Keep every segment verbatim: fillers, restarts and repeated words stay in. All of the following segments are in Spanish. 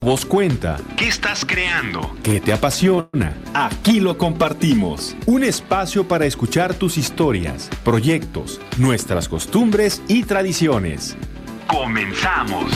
Voz cuenta. ¿Qué estás creando? ¿Qué te apasiona? Aquí lo compartimos. Un espacio para escuchar tus historias, proyectos, nuestras costumbres y tradiciones. ¡Comenzamos!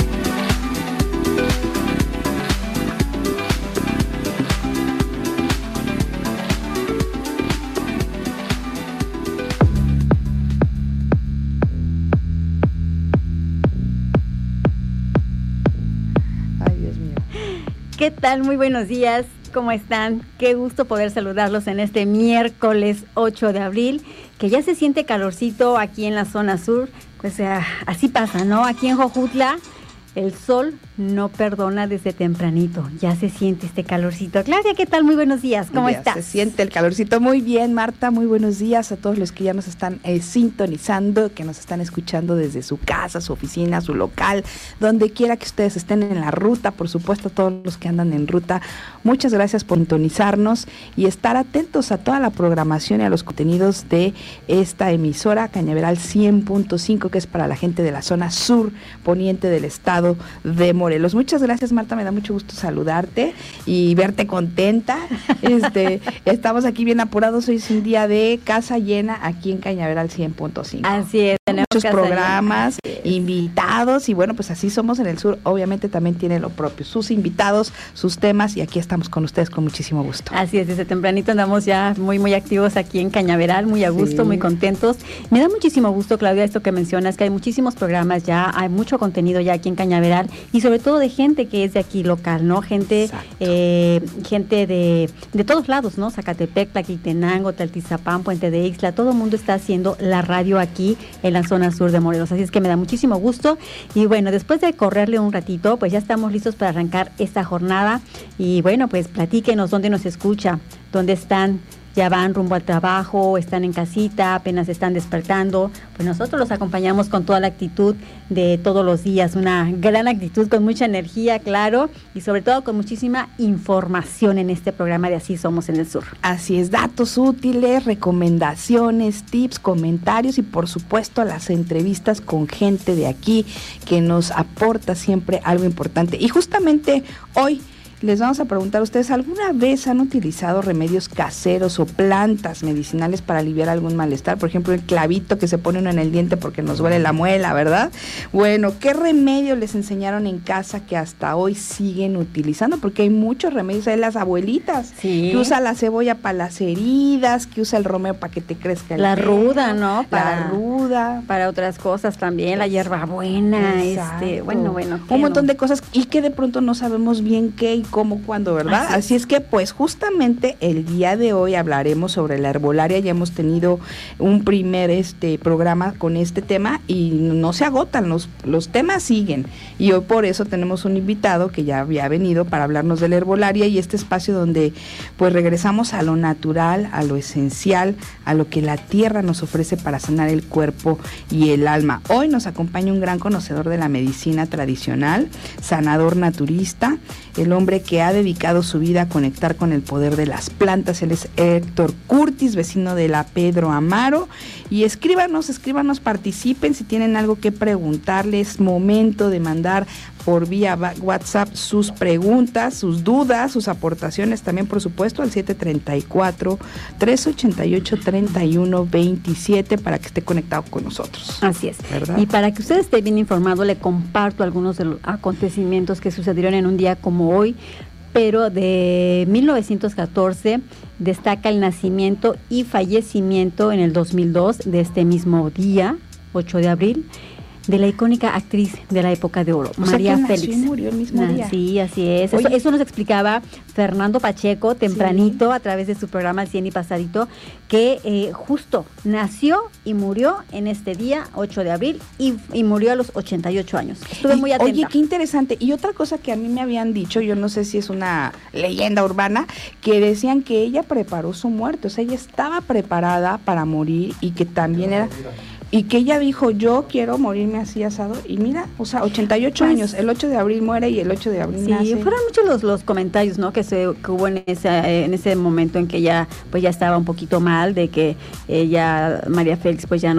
¿Qué tal? Muy buenos días, ¿cómo están? Qué gusto poder saludarlos en este miércoles ocho de abril, que ya se siente calorcito aquí en la zona sur, pues eh, así pasa, ¿no? Aquí en Jojutla el sol no perdona desde tempranito, ya se siente este calorcito. Claudia, ¿qué tal? Muy buenos días, ¿cómo ya estás? Se siente el calorcito muy bien, Marta, muy buenos días a todos los que ya nos están eh, sintonizando, que nos están escuchando desde su casa, su oficina, su local, donde quiera que ustedes estén en la ruta, por supuesto a todos los que andan en ruta, muchas gracias por sintonizarnos y estar atentos a toda la programación y a los contenidos de esta emisora Cañaveral cien punto cinco, que es para la gente de la zona sur poniente del estado de Morelos. Muchas gracias, Marta, me da mucho gusto saludarte y verte contenta. Este, estamos aquí bien apurados, hoy es un día de casa llena aquí en Cañaveral cien punto cinco. Así es, tenemos muchos programas, llena. invitados y bueno, pues así somos en el sur, obviamente también tiene lo propio, sus invitados, sus temas y aquí estamos con ustedes con muchísimo gusto. Así es, desde tempranito andamos ya muy muy activos aquí en Cañaveral, muy a gusto, sí. Muy contentos. Me da muchísimo gusto, Claudia, esto que mencionas, que hay muchísimos programas ya, hay mucho contenido ya aquí en Cañaveral y sobre todo de gente que es de aquí local, ¿no? Gente eh, gente de, de todos lados, ¿no? Zacatepec, Tlaquiltenango, Tlaltizapán, Puente de Ixtla, todo el mundo está haciendo la radio aquí en la zona sur de Morelos, así es que me da muchísimo gusto y bueno, después de correrle un ratito, pues ya estamos listos para arrancar esta jornada y bueno, pues platíquenos dónde nos escucha, dónde están, ya van rumbo al trabajo, están en casita, apenas están despertando, pues nosotros los acompañamos con toda la actitud de todos los días, una gran actitud, con mucha energía, claro, y sobre todo con muchísima información en este programa de Así Somos en el Sur. Así es, datos útiles, recomendaciones, tips, comentarios y por supuesto las entrevistas con gente de aquí que nos aporta siempre algo importante. Y justamente hoy les vamos a preguntar a ustedes, ¿alguna vez han utilizado remedios caseros o plantas medicinales para aliviar algún malestar? Por ejemplo, el clavito que se pone uno en el diente porque nos duele la muela, ¿verdad? Bueno, ¿qué remedio les enseñaron en casa que hasta hoy siguen utilizando? Porque hay muchos remedios, hay las abuelitas, sí, que usa la cebolla para las heridas, que usa el romero para que te crezca el La pelo, ruda, ¿no? Para, la ruda. Para otras cosas también, la hierbabuena, este, bueno, bueno. Un montón no? de cosas y que de pronto no sabemos bien qué y cómo, cuándo, ¿verdad? Así, Así es que pues justamente el día de hoy hablaremos sobre la herbolaria, ya hemos tenido un primer este programa con este tema y no se agotan, los, los temas siguen y hoy por eso tenemos un invitado que ya había venido para hablarnos de la herbolaria y este espacio donde pues regresamos a lo natural, a lo esencial, a lo que la tierra nos ofrece para sanar el cuerpo y el alma. Hoy nos acompaña un gran conocedor de la medicina tradicional, sanador naturista, el hombre que ha dedicado su vida a conectar con el poder de las plantas. Él es Héctor Curtis, vecino de la Pedro Amaro, y escríbanos, escríbanos, participen si tienen algo que preguntarles, momento de mandar por vía WhatsApp sus preguntas, sus dudas, sus aportaciones también, por supuesto, al siete tres cuatro, tres ocho ocho, tres uno dos siete para que esté conectado con nosotros. Así es, ¿verdad? Y para que usted esté bien informado, le comparto algunos de los acontecimientos que sucedieron en un día como hoy, pero de mil novecientos catorce destaca el nacimiento y fallecimiento en el dos mil dos de este mismo día, ocho de abril, de la icónica actriz de la época de oro, o María sea, que Félix. Nació y murió el mismo ah, día. Sí, así es. Eso, eso nos explicaba Fernando Pacheco tempranito, sí, a través de su programa Cien y Pasadito, que eh, justo nació y murió en este día, ocho de abril, y, y murió a los ochenta y ocho años. Estuve y, muy atenta. Oye, qué interesante. Y otra cosa que a mí me habían dicho, yo no sé si es una leyenda urbana, que decían que ella preparó su muerte, o sea, ella estaba preparada para morir y que también era... Y que ella dijo, yo quiero morirme así asado, y mira, o sea, ochenta y ocho pues, años, el ocho de abril muere y el ocho de abril sí, nace. Sí, fueron muchos los, los comentarios, ¿no?, que se que hubo en ese, en ese momento en que ella, pues ya estaba un poquito mal, de que ella, María Félix, pues ya no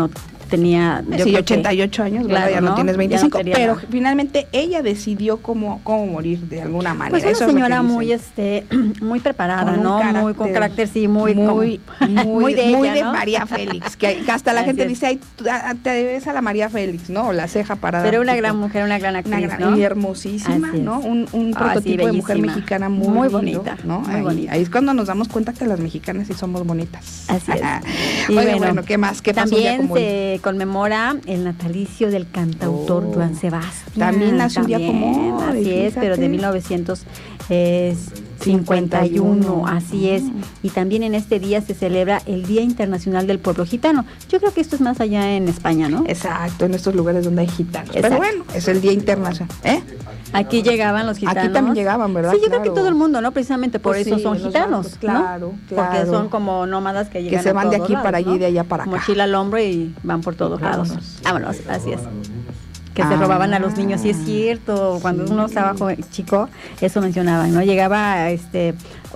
tenía... Yo sí, ochenta y ocho que, años, claro, ya no, no tienes veinticinco, no pero nada. Finalmente ella decidió cómo, cómo morir de alguna manera. Pues una Eso señora muy este muy preparada, con ¿no? Carácter, muy con carácter, sí, muy muy como, muy, muy, de, ella, muy de ¿no? María Félix, que, que hasta la Así gente es. dice, ay, te ves a la María Félix, ¿no? O la ceja parada. Pero una tipo, gran mujer, una gran actriz, una gran, ¿no? Y hermosísima, ¿no? Un, un ah, prototipo sí, de mujer mexicana muy, muy lindo, bonita, ¿no? Muy ahí, bonita. ahí es cuando nos damos cuenta que las mexicanas sí somos bonitas. Así es. Y Oye, bueno, bueno, ¿qué más? ¿Qué pasó también como se hoy? conmemora el natalicio del cantautor oh, Joan Sebastián. También nació un día como hoy. Así es, pero de mil novecientos cincuenta y uno, así es. Y también en este día se celebra el Día Internacional del Pueblo Gitano. Yo creo que esto es más allá en España, ¿no? Exacto, en estos lugares donde hay gitanos. Exacto. Pero bueno, es el Día Internacional, ¿eh? Aquí llegaban los gitanos. Aquí también llegaban, ¿verdad? Sí, yo claro. creo que todo el mundo, ¿no? Precisamente por pues eso sí, son gitanos, bancos, claro, ¿no? claro. Porque son como nómadas que llegan que se van a de aquí lados, para allí ¿no? y de allá para acá. Mochila al hombro y van por todos lados. Vámonos, así es. Que ah, se robaban a los niños, sí es cierto, cuando sí. uno estaba joven, chico, eso mencionaban, ¿no? Llegaba este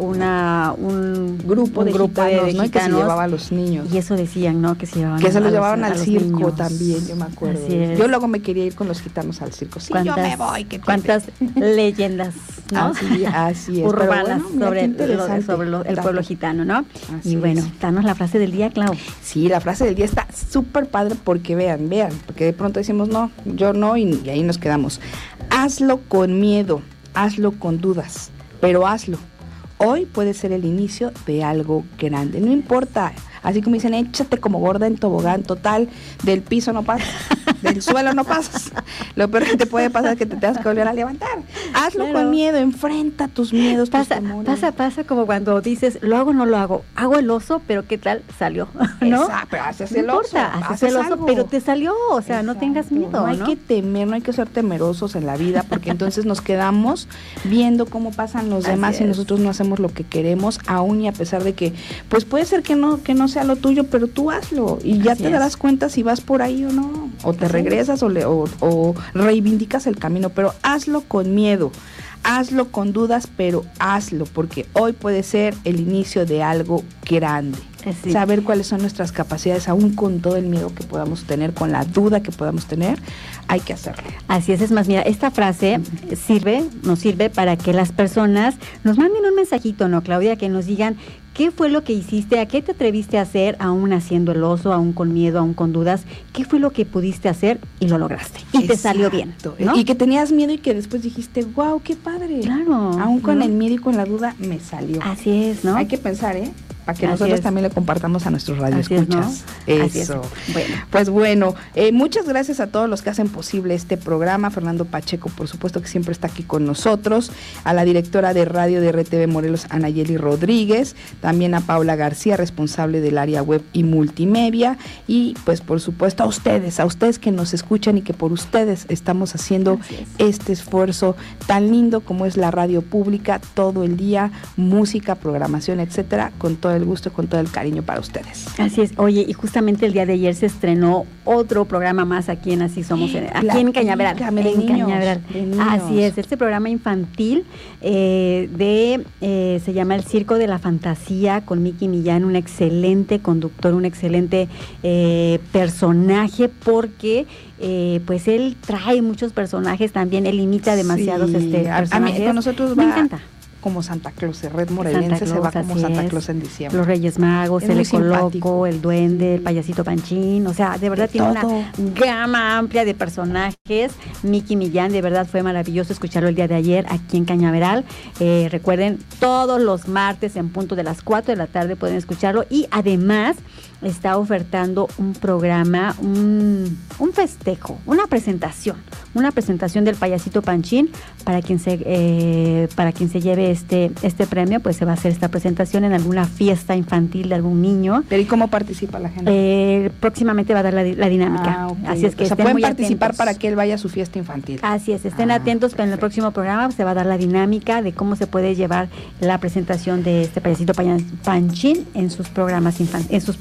una un grupo un de grupo gitanos, de ¿no? gitanos, que se llevaba a los niños. Y eso decían, ¿no? Que se llevaban que se los a llevaban los, al circo también, yo me acuerdo. Yo luego me quería ir con los gitanos al circo. Sí, yo me voy. ¿Qué ¿Cuántas leyendas, no? Así, así es. urbanas bueno, sobre, lo, sobre lo, el pueblo gitano, ¿no? Así y bueno, es. danos la frase del día, Clau. Sí, la frase del día está súper padre porque vean, vean, porque de pronto decimos no, yo no y, y ahí nos quedamos. Hazlo con miedo, hazlo con dudas, pero hazlo. Hoy puede ser el inicio de algo grande, no importa, así como dicen, échate como gorda en tobogán, total, del piso no pasas, del suelo no pasas, lo peor que te puede pasar es que te tengas que volver a levantar, hazlo claro. con miedo, enfrenta tus miedos, pasa, tus temores. Pasa, pasa como cuando dices, lo hago o no lo hago, hago el oso, pero ¿qué tal salió? ¿No? Exacto, pero haces no el oso, importa, haces el oso, algo. Pero te salió, o sea, Exacto. no tengas miedo, no hay ¿no? que temer, no hay que ser temerosos en la vida, porque entonces nos quedamos viendo cómo pasan los demás Así y es. nosotros no hacemos lo que queremos, aún y a pesar de que, pues puede ser que no, que no sea lo tuyo, pero tú hazlo y ya Así te darás es. cuenta si vas por ahí o no, o te Así regresas o, le, o, o reivindicas el camino, pero hazlo con miedo, hazlo con dudas, pero hazlo, porque hoy puede ser el inicio de algo grande. Sí. Saber cuáles son nuestras capacidades, aún con todo el miedo que podamos tener, con la duda que podamos tener, hay que hacerlo. Así es, es más, mira, esta frase sirve, nos sirve para que las personas nos manden un mensajito, ¿no, Claudia? Que nos digan qué fue lo que hiciste, a qué te atreviste a hacer, aún haciendo el oso, aún con miedo, aún con dudas, qué fue lo que pudiste hacer y lo lograste. Y Exacto. te salió bien, ¿no? Y que tenías miedo y que después dijiste, wow, qué padre. Claro. Aún con ¿no? el miedo y con la duda, me salió. Así es, ¿no? Hay que pensar, ¿eh? Para que Así nosotros es. también le compartamos a nuestros radioescuchas. Es, ¿no? Eso. Es. Bueno. Pues bueno, eh, muchas gracias a todos los que hacen posible este programa. Fernando Pacheco, por supuesto, que siempre está aquí con nosotros. A la directora de radio de R T V Morelos, Anayeli Rodríguez. También a Paula García, responsable del área web y multimedia. Y pues por supuesto a ustedes, a ustedes que nos escuchan y que por ustedes estamos haciendo este esfuerzo tan lindo como es la radio pública, todo el día, música, programación, etcétera, con todo el gusto, con todo el cariño para ustedes. Así es. Oye, y justamente el día de ayer se estrenó otro programa más aquí en Así Somos, en, aquí la en Cañaveral. De en niños, Cañaveral. De niños. Así es, este programa infantil eh, de eh, se llama El Circo de la Fantasía, con Miki Millán, un excelente conductor, un excelente eh, personaje, porque eh, pues él trae muchos personajes también, él imita demasiados sí, este, personajes. A mí, con nosotros Me va encanta. Como Santa Claus, el Red Morelense Claus, se va como Santa Claus en diciembre. Los Reyes Magos, es el muy Ecoloco, simpático. el Duende, el Payasito Panchín, o sea, de verdad de tiene todo. una gama amplia de personajes. Miki Millán, de verdad fue maravilloso escucharlo el día de ayer aquí en Cañaveral. Eh, recuerden, todos los martes en punto de las cuatro de la tarde pueden escucharlo, y además está ofertando un programa, un, un festejo, una presentación, una presentación del Payasito Panchín. Para quien se eh, para quien se lleve este este premio, pues se va a hacer esta presentación en alguna fiesta infantil de algún niño. ¿Pero y cómo participa la gente? Eh, próximamente va a dar la, la dinámica. Ah, okay. Así es que o sea, estén pueden muy participar atentos. para que él vaya a su fiesta infantil. Así es, estén ah, atentos, perfecto. pero en el próximo programa se va a dar la dinámica de cómo se puede llevar la presentación de este Payasito Panchín en sus programas infantiles, en sus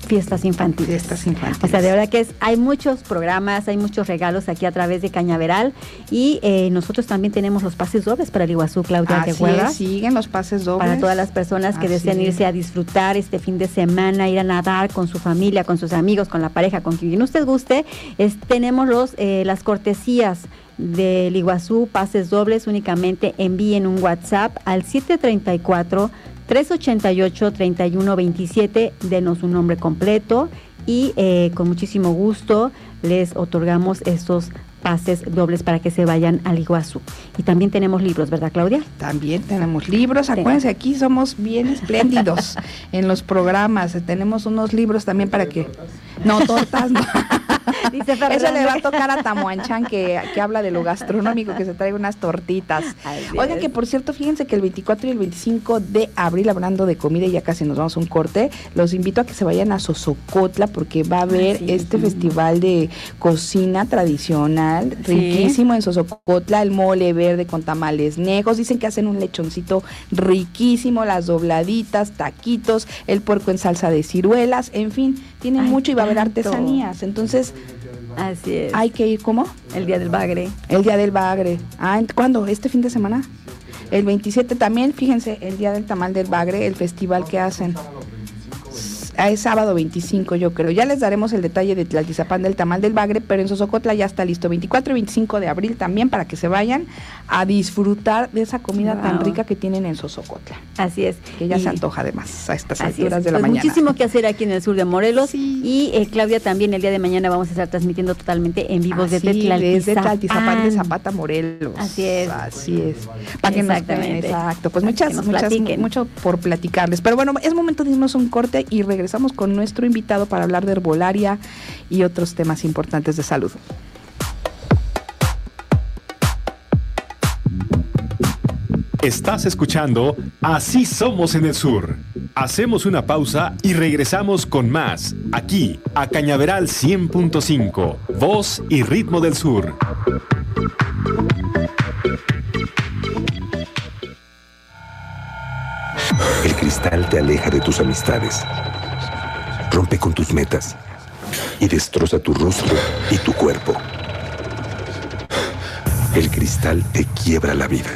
fiestas infantiles. Fiestas infantiles. O sea, de verdad que es, hay muchos programas, hay muchos regalos aquí a través de Cañaveral y eh, nosotros también tenemos los pases dobles para el Iguazú, Claudia, ¿te acuerdas? Sí, siguen los pases dobles. Para todas las personas que Así desean irse a disfrutar este fin de semana, ir a nadar con su familia, con sus amigos, con la pareja, con quien usted guste, es, tenemos los eh, las cortesías del Iguazú, pases dobles. Únicamente envíen un WhatsApp al siete tres cuatro, tres ocho ocho, tres uno dos siete, denos un nombre completo y eh, con muchísimo gusto les otorgamos estos pases dobles para que se vayan al Iguazú. Y también tenemos libros, ¿verdad, Claudia? También tenemos libros. Acuérdense, aquí somos bien espléndidos en los programas. Tenemos unos libros también para que... No, tortas no. Dice eso le va a tocar a Tamuanchán, que, que habla de lo gastronómico, que se traiga unas tortitas. Oigan, que por cierto, fíjense que el veinticuatro y el veinticinco de abril, hablando de comida, y ya casi nos vamos a un corte, los invito a que se vayan a Sosocotla, porque va a haber sí, este sí. festival de cocina tradicional, sí. riquísimo en Sosocotla, el mole verde con tamales nejos, dicen que hacen un lechoncito riquísimo, las dobladitas, taquitos, el puerco en salsa de ciruelas, en fin, tienen Ay, mucho y va a haber artesanías, entonces... Así es. Hay que ir, ¿cómo? El Día del Bagre. El Día del Bagre. Ah, ¿cuándo? ¿Este fin de semana? El veintisiete también, fíjense, el Día del Tamal del Bagre, el festival que hacen. Es sábado veinticinco, yo creo. Ya les daremos el detalle de Tlaltizapán del Tamal del Bagre, pero en Sosocotla ya está listo. veinticuatro y veinticinco de abril también, para que se vayan a disfrutar de esa comida wow. tan rica que tienen en Sosocotla. Así es. Que ya y, se antoja además a estas alturas es. de la pues mañana. Muchísimo que hacer aquí en el sur de Morelos. Sí. Y eh, Claudia, también el día de mañana vamos a estar transmitiendo totalmente en vivo desde Tlaltizapán. Desde Tlaltizapán de Zapata, Morelos. Así es. Así es. Para que nos vean, exacto. Pues muchas, muchas, mucho por platicarles. Pero bueno, es momento de irnos un corte y regresamos con nuestro invitado para hablar de herbolaria y otros temas importantes de salud. Estás escuchando Así Somos en el Sur. Hacemos una pausa y regresamos con más, aquí, a Cañaveral cien punto cinco, voz y ritmo del sur. El cristal te aleja de tus amistades, rompe con tus metas y destroza tu rostro y tu cuerpo. El cristal te quiebra la vida.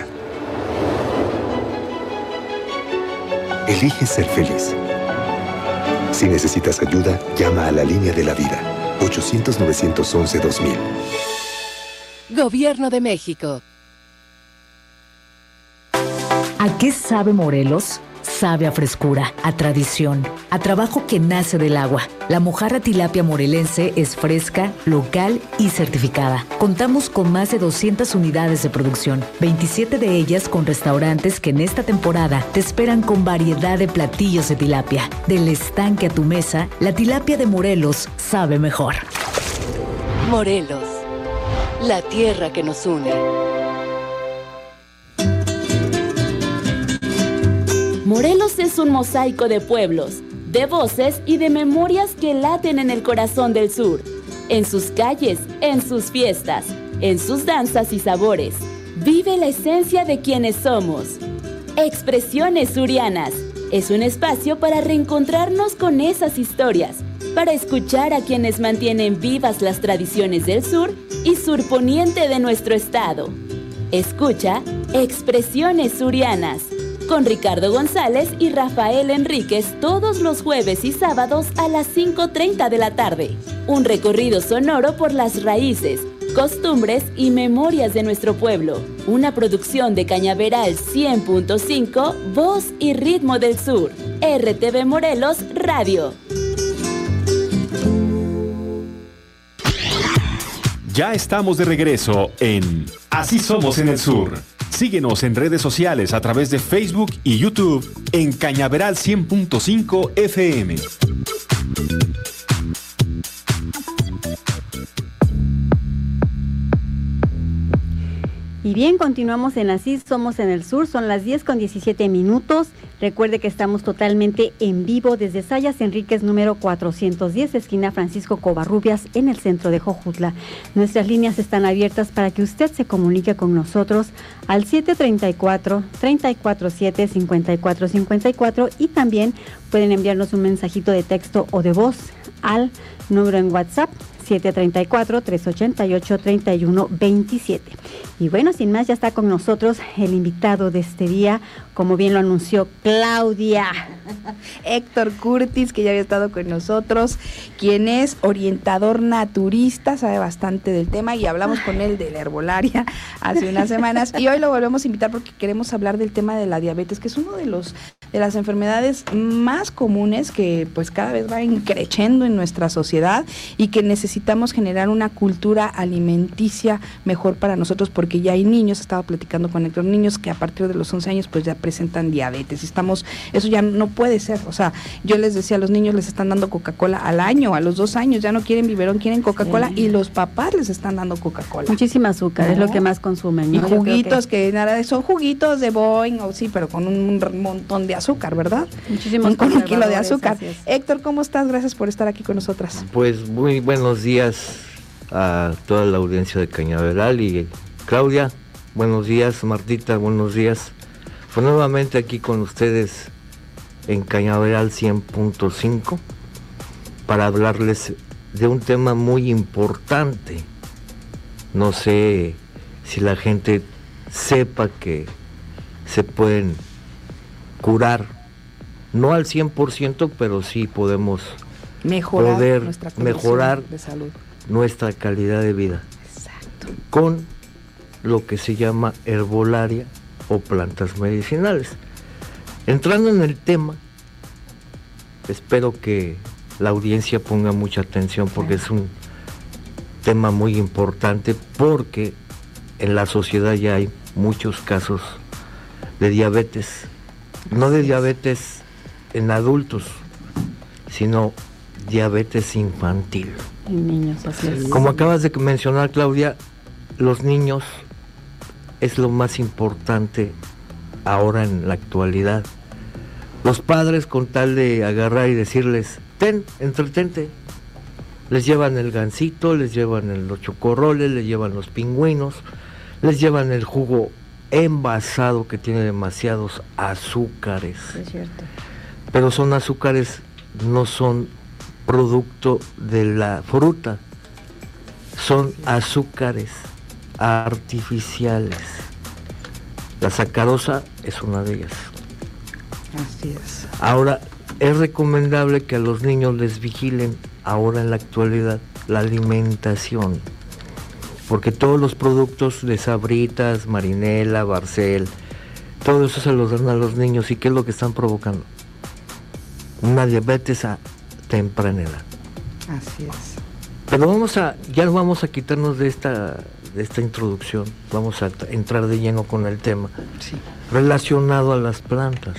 Elige ser feliz. Si necesitas ayuda, llama a la línea de la vida, ochocientos, novecientos once, dos mil. Gobierno de México. ¿A qué sabe Morelos? Sabe a frescura, a tradición, a trabajo que nace del agua. La mojarra tilapia morelense es fresca, local y certificada. Contamos con más de doscientas unidades de producción, veintisiete de ellas con restaurantes que en esta temporada te esperan con variedad de platillos de tilapia. Del estanque a tu mesa, la tilapia de Morelos sabe mejor. Morelos, la tierra que nos une. Morelos es un mosaico de pueblos, de voces y de memorias que laten en el corazón del sur, en sus calles, en sus fiestas, en sus danzas y sabores. Vive la esencia de quienes somos. Expresiones Surianas es un espacio para reencontrarnos con esas historias, para escuchar a quienes mantienen vivas las tradiciones del sur y surponiente de nuestro estado. Escucha Expresiones Surianas con Ricardo González y Rafael Enríquez todos los jueves y sábados a las cinco treinta de la tarde. Un recorrido sonoro por las raíces, costumbres y memorias de nuestro pueblo. Una producción de Cañaveral cien punto cinco, voz y ritmo del sur. R T V Morelos Radio. Ya estamos de regreso en Así Somos en el Sur. Síguenos en redes sociales a través de Facebook y YouTube en Cañaveral cien punto cinco F M. Y bien, continuamos en Así Somos en el Sur, son las diez con diecisiete minutos. Recuerde que estamos totalmente en vivo desde Sayas Enríquez número cuatrocientos diez, esquina Francisco Covarrubias, en el centro de Jojutla. Nuestras líneas están abiertas para que usted se comunique con nosotros al siete treinta y cuatro, treinta y cuatro siete, cincuenta y cuatro cincuenta y cuatro y también pueden enviarnos un mensajito de texto o de voz al número en WhatsApp siete treinta y cuatro, trescientos ochenta y ocho, treinta y uno veintisiete. Y bueno, sin más, ya está con nosotros el invitado de este día, como bien lo anunció Claudia. Héctor Curtis, que ya había estado con nosotros, quien es orientador naturista, sabe bastante del tema y hablamos con él de la herbolaria hace unas semanas y hoy lo volvemos a invitar porque queremos hablar del tema de la diabetes, que es uno de los de las enfermedades más comunes que pues cada vez va creciendo en nuestra sociedad y que necesitamos generar una cultura alimenticia mejor para nosotros, porque ya hay niños, estaba platicando con Héctor, niños que a partir de los once años pues ya presentan diabetes y estamos, eso ya no puede ser, o sea, yo les decía, a los niños les están dando Coca-Cola al año, a los dos años ya no quieren biberón, quieren Coca-Cola sí. Y los papás les están dando Coca-Cola. Muchísima azúcar, ¿no? Es lo que más consumen, ¿no? Y juguitos que... que nada, son juguitos de Boeing, o sí, pero con un montón de azúcar, ¿verdad? Muchísimos con un kilo de azúcar. Héctor, ¿cómo estás? Gracias por estar aquí con nosotras. Pues muy buenos días a toda la audiencia de Cañaveral y Claudia, buenos días, Martita, buenos días. Pues nuevamente aquí con ustedes en Cañaveral cien punto cinco para hablarles de un tema muy importante. No sé si la gente sepa que se pueden curar, no al cien por ciento, pero sí podemos mejorar poder nuestra mejorar de salud, nuestra calidad de vida. Exacto. Con lo que se llama herbolaria o plantas medicinales. Entrando en el tema, espero que la audiencia ponga mucha atención porque es un tema muy importante, porque en la sociedad ya hay muchos casos de diabetes, no de diabetes en adultos, sino diabetes infantil. En niños, así es. Como acabas de mencionar, Claudia, los niños es lo más importante ahora en la actualidad. Los padres, con tal de agarrar y decirles, ten, entretente, les llevan el gansito, les llevan los chocorroles, les llevan los pingüinos, les llevan el jugo envasado que tiene demasiados azúcares. Es cierto. Pero son azúcares, no son producto de la fruta, son azúcares artificiales. La sacarosa es una de ellas. Así es. Ahora, es recomendable que a los niños les vigilen ahora en la actualidad la alimentación, porque todos los productos de Sabritas, Marinela, Barcel, todo eso se los dan a los niños. ¿Y qué es lo que están provocando? Una diabetes a temprana edad. Así es. Pero vamos a, ya vamos a quitarnos de esta, de esta introducción, vamos a t- entrar de lleno con el tema, sí, relacionado a las plantas.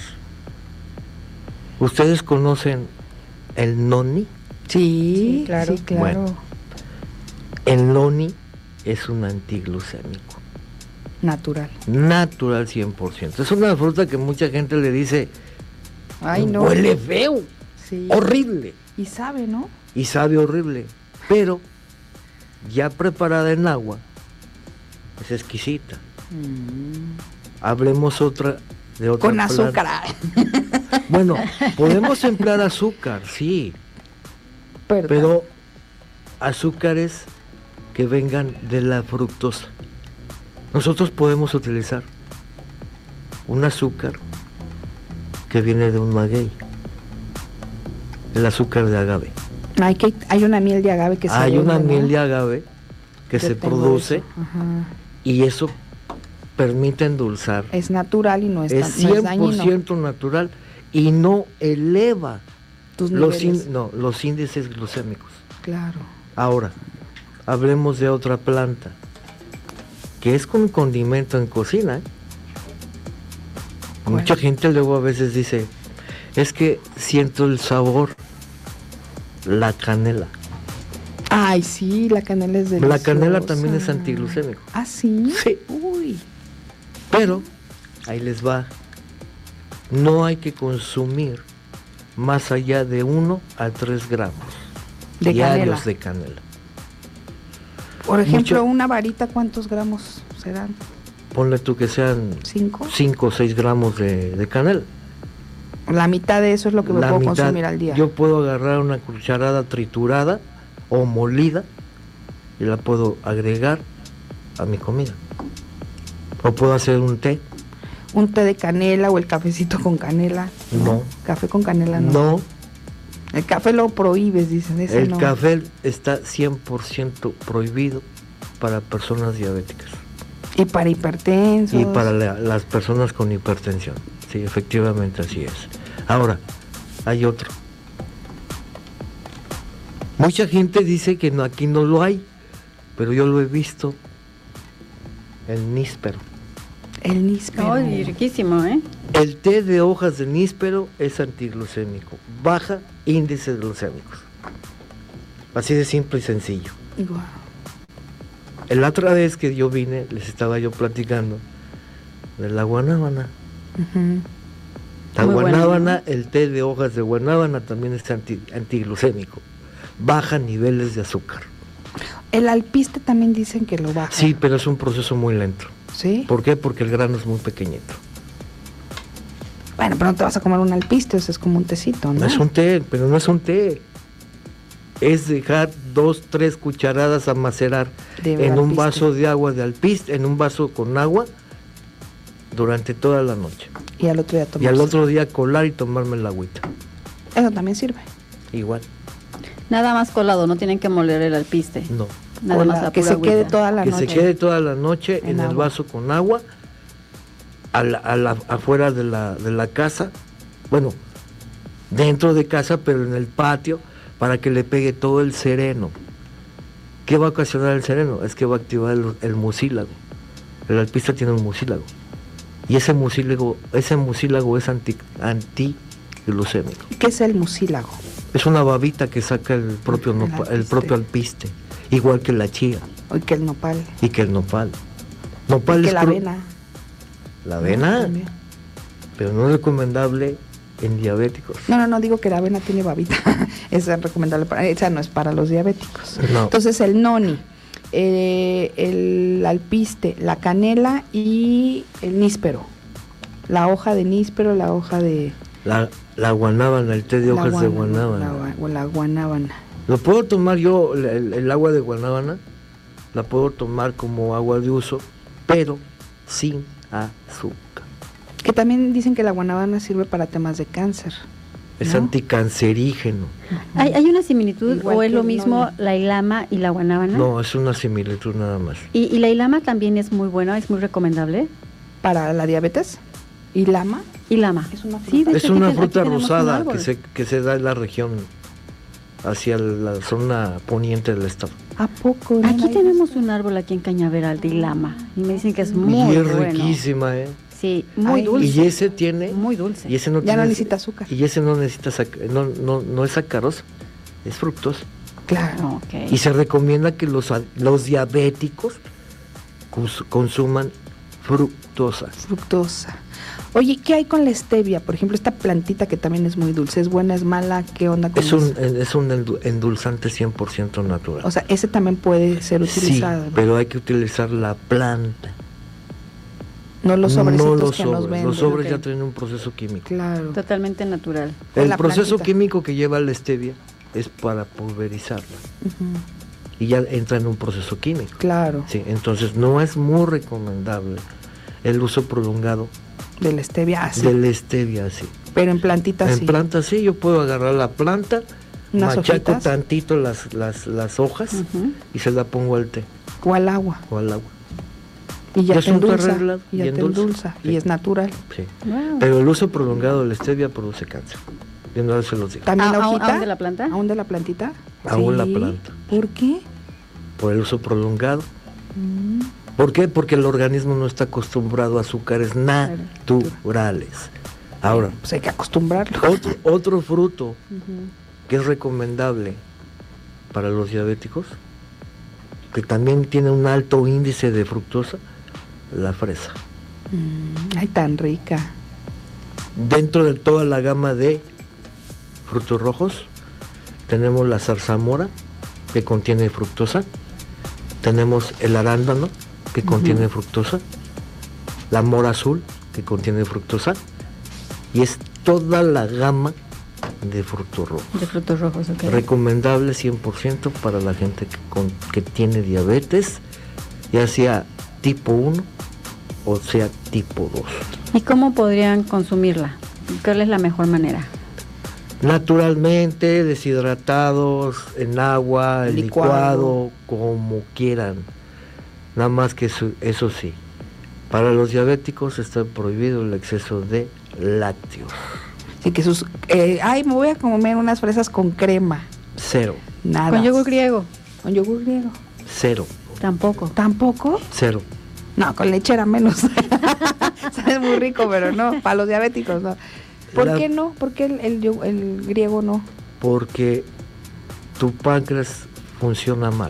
¿Ustedes conocen el noni? Sí, sí, claro, sí, claro. Bueno, el noni es un antiglucémico. Natural. Natural cien por ciento. Es una fruta que mucha gente le dice, ay, no, huele feo, sí, horrible. Y sabe, ¿no? Y sabe horrible, pero ya preparada en agua, es exquisita. Mm. Hablemos otra de otra con planta. Azúcar. Bueno, podemos emplear azúcar, sí. Perdón. Pero azúcares que vengan de la fructosa. Nosotros podemos utilizar un azúcar que viene de un maguey, el azúcar de agave. Hay, que, hay una miel de agave que se Hay vende, una ¿no? miel de agave que Yo se tengo produce eso. Ajá. Y eso permite endulzar. Es natural y no es, es cien por ciento no es natural y no eleva tus los, niveles. in, no, los índices glucémicos. Claro. Ahora, hablemos de otra planta que es con condimento en cocina. ¿eh? Bueno. Mucha gente luego a veces dice, es que siento el sabor, la canela. Ay, sí, la canela es deliciosa. La canela también es antiglucémico. ¿Ah, sí? Sí. Uy. Pero, ahí les va, no hay que consumir más allá de uno a tres gramos de diarios canela. de canela. Por ejemplo, Mucho, una varita, ¿cuántos gramos serán? ponle tú que sean ¿Cinco? cinco o seis gramos de, de canela. La mitad de eso es lo que me La puedo mitad, consumir al día. yo puedo agarrar una cucharada triturada o molida y la puedo agregar a mi comida. O puedo hacer un té. Un té de canela o el cafecito con canela. No. Café con canela no. No, El café lo prohíbes, dicen. Ese el no. café está cien por ciento prohibido para personas diabéticas Y para hipertensos. y para la- las personas con hipertensión. Sí, efectivamente así es. Ahora, hay otro. Mucha gente dice que no, aquí no lo hay, pero yo lo he visto. El níspero. El níspero. Ay, riquísimo, ¿eh? El té de hojas de níspero es antiglucémico, baja índices glucémicos. Así de simple y sencillo. Guau. La otra vez que yo vine, les estaba yo platicando de la guanábana. Ujú. La Muy bueno, guanábana, el té de hojas de guanábana también es anti- antiglucémico, baja niveles de azúcar. El alpiste también dicen que lo baja. Sí, pero es un proceso muy lento. ¿Sí? ¿Por qué? Porque el grano es muy pequeñito. Bueno, pero no te vas a comer un alpiste, o sea, es como un tecito, ¿no? No es un té, pero no es un té. Es dejar dos, tres cucharadas a macerar De en un alpiste. vaso de agua de alpiste, en un vaso con agua, durante toda la noche. Y al otro día tomas. Y al otro día colar y tomarme el agüita. Eso también sirve. Igual, Nada más colado, no tienen que moler el alpiste. no. Nada Con más la- la que pura se quede agüita. toda la Que noche. se quede toda la noche En en, el agua. vaso con agua, a la- a la- afuera de la, de la casa, bueno, dentro de casa, pero en el patio, para que le pegue todo el sereno. ¿Qué va a ocasionar el sereno? Es que va a activar el, el mucílago. El alpiste tiene un mucílago. Y ese mucílago, ese mucílago es anti, antiglucémico. ¿Qué es el mucílago? Es una babita que saca el propio, El nopa- el alpiste. propio alpiste, igual que la chía O que el nopal. y que el nopal. Nopal que es la pro- avena. La ¿no? avena, También. pero no es recomendable en diabéticos. No, no, no digo que la avena tiene babita. Esa es recomendable para, esa no es para los diabéticos. No. Entonces el noni, eh, el alpiste, la canela y el níspero. La hoja de níspero, la hoja de La, la guanábana, el té de la hojas de guana- guanábana. La, gua- o la guanábana. ¿Lo puedo tomar yo, el, el- el agua de guanábana? La puedo tomar como agua de uso, pero sin azúcar. Que también dicen que la guanábana sirve para temas de cáncer. Es ¿no? anticancerígeno. ¿Hay, hay una similitud Igual o es que lo el mismo noni. la ilama y la guanábana? No, es una similitud nada más. Y, y la ilama también es muy buena, es muy recomendable. Para la diabetes. ¿Y lama? Ilama. Es una Sí, de Es hecho, aquí una ten- aquí fruta tenemos un rosada árbol. que se, que se da en la región, hacia la zona poniente del estado. ¿A poco? Aquí Nena? tenemos un árbol aquí en Cañaveral de ilama y me dicen que es Y muy es bueno. riquísima, ¿eh? Sí, muy Ay. dulce. Y ese tiene, Muy dulce. y ese no Ya tiene, no necesita azúcar. Y ese no necesita, sac- no, no, no es sacarosa, es fructosa. Claro. Ok. Y se recomienda que los, a- los diabéticos cons- consuman fructosa. Fructosa. Oye, ¿qué hay con la stevia? Por ejemplo, esta plantita que también es muy dulce. ¿Es buena, es mala? ¿Qué onda con Es un, eso? es un endu- endulzante cien por ciento natural. O sea, ese también puede ser sí, utilizado. ¿no? pero hay que utilizar la planta. No los sobrecitos no los que nos sobres. venden. Los sobres ok. ya tienen un proceso químico. Claro. Totalmente natural. Con El la proceso plantita. químico que lleva la stevia es para pulverizarla. Ujú. Y ya entra en un proceso químico. Claro. Sí, entonces no es muy recomendable el uso prolongado De la stevia, así. de la stevia así. Pero en plantita En sí. planta sí, yo puedo agarrar la planta, Unas machaco hojitas. tantito las, las, las hojas Ujú. y se la pongo al té O al agua. o al agua. Y ya, Ya te es un té endulza. arreglado Y ya y te endulza. endulza. Sí. Y es natural. Sí. Wow. Pero el uso prolongado de la stevia produce cáncer. De una vez se los digo. ¿También ¿A- la aún- hojita? aún de la planta? ¿Aún de la plantita? Aún la Sí. planta. ¿Por qué? Por el uso prolongado. Mm. ¿Por qué? Porque el organismo no está acostumbrado a azúcares naturales. Ahora, Pues hay que acostumbrarlo. otro, otro fruto Ujú. que es recomendable para los diabéticos, que también tiene un alto índice de fructosa, la fresa. Mm, ay, tan rica. Dentro de toda la gama de frutos rojos, tenemos la zarzamora, que contiene fructosa. Tenemos el arándano, que uh-huh. contiene fructosa. La mora azul, que contiene fructosa. Y es toda la gama de frutos rojos. De frutos rojos, ok. Recomendable cien por ciento para la gente que, con, que tiene diabetes, ya sea tipo uno o sea tipo dos. ¿Y cómo podrían consumirla? ¿Cuál es la mejor manera? Naturalmente, deshidratados, en agua, licuado, licuado como quieran. Nada más que eso, eso sí, para los diabéticos está prohibido el exceso de lácteos. Sí, que sus... Eh, ay, me voy a comer unas fresas con crema. Cero. Nada. ¿Con yogur griego? ¿Con yogur griego? Cero. Tampoco. ¿Tampoco? Cero. No, con lechera menos. Sabe muy rico, pero no, para los diabéticos no. ¿Por La... qué no? ¿Por qué el, el, el griego no? Porque tu páncreas funciona mal.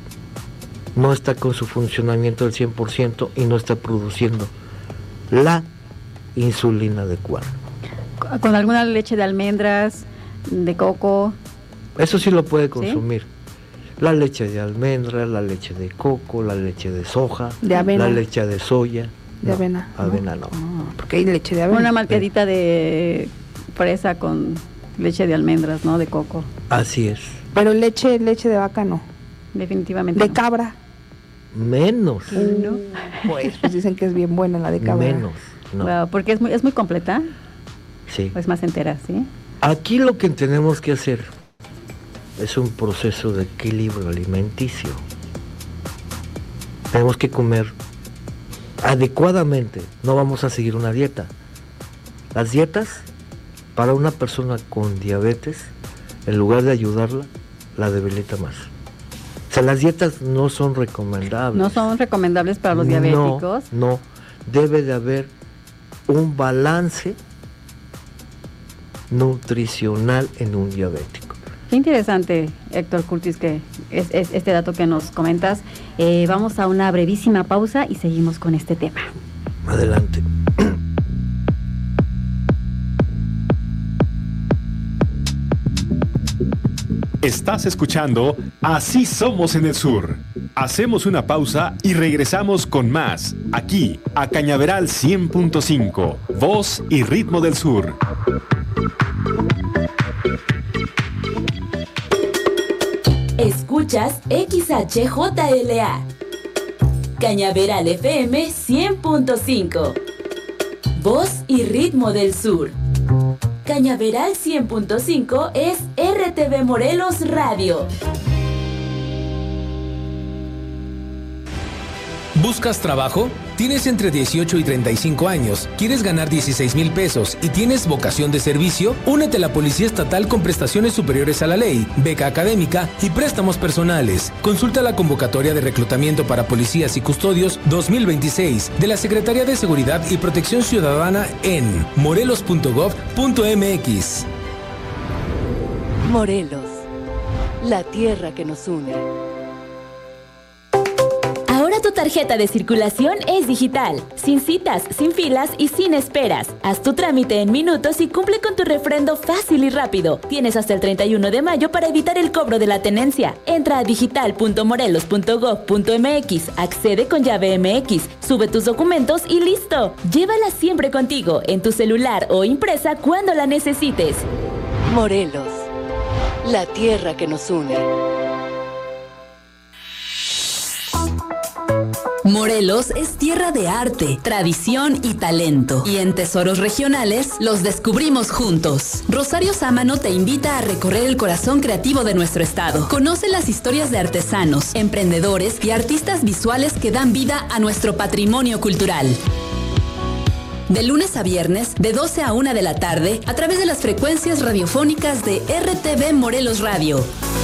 No está con su funcionamiento al cien por ciento y no está produciendo la insulina adecuada. ¿Con alguna leche de almendras, de coco? Eso sí lo puede consumir. ¿Sí? La leche de almendras, la leche de coco, la leche de soja, de avena, la leche de soya. De no, avena. Avena no. no. Porque hay leche de avena. Una malteadita de fresa con leche de almendras, ¿no? De coco. Así es. Pero leche, leche de vaca no. Definitivamente. De no. cabra. Menos. No. Pues, pues dicen que es bien buena la de cabra. Menos. No. Wow, porque es muy, es muy completa. Sí. O es más entera, ¿sí? Aquí lo que tenemos que hacer es un proceso de equilibrio alimenticio. Tenemos que comer adecuadamente, no vamos a seguir una dieta. Las dietas para una persona con diabetes, en lugar de ayudarla, la debilita más. O sea, las dietas no son recomendables. No son recomendables para los diabéticos. No, no, debe de haber un balance nutricional en un diabético. Qué interesante, Héctor Curtis, que es, es este dato que nos comentas. Eh, vamos a una brevísima pausa y seguimos con este tema. Adelante. Estás escuchando Así Somos en el Sur. Hacemos una pausa y regresamos con más, aquí, a Cañaveral cien punto cinco, voz y ritmo del sur. Escuchas X H J L A, Cañaveral F M cien punto cinco, voz y ritmo del sur. Cañaveral cien punto cinco es R T V Morelos Radio. ¿Buscas trabajo? ¿Tienes entre dieciocho y treinta y cinco años? ¿Quieres ganar dieciséis mil pesos y tienes vocación de servicio? Únete a la Policía Estatal con prestaciones superiores a la ley, beca académica y préstamos personales. Consulta la convocatoria de reclutamiento para policías y custodios dos mil veintiséis de la Secretaría de Seguridad y Protección Ciudadana en morelos punto gov punto m x. Morelos, la tierra que nos une. Ahora tu tarjeta de circulación es digital, sin citas, sin filas y sin esperas. Haz tu trámite en minutos y cumple con tu refrendo fácil y rápido. Tienes hasta el treinta y uno de mayo para evitar el cobro de la tenencia. Entra a digital punto morelos punto gov punto m x, accede con llave M X, sube tus documentos y listo. Llévala siempre contigo, en tu celular o impresa cuando la necesites. Morelos, la tierra que nos une. Morelos es tierra de arte, tradición y talento. Y en Tesoros Regionales los descubrimos juntos. Rosario Sámano te invita a recorrer el corazón creativo de nuestro estado. Conoce las historias de artesanos, emprendedores y artistas visuales que dan vida a nuestro patrimonio cultural. De lunes a viernes, de doce a una de la tarde, a través de las frecuencias radiofónicas de R T V Morelos Radio.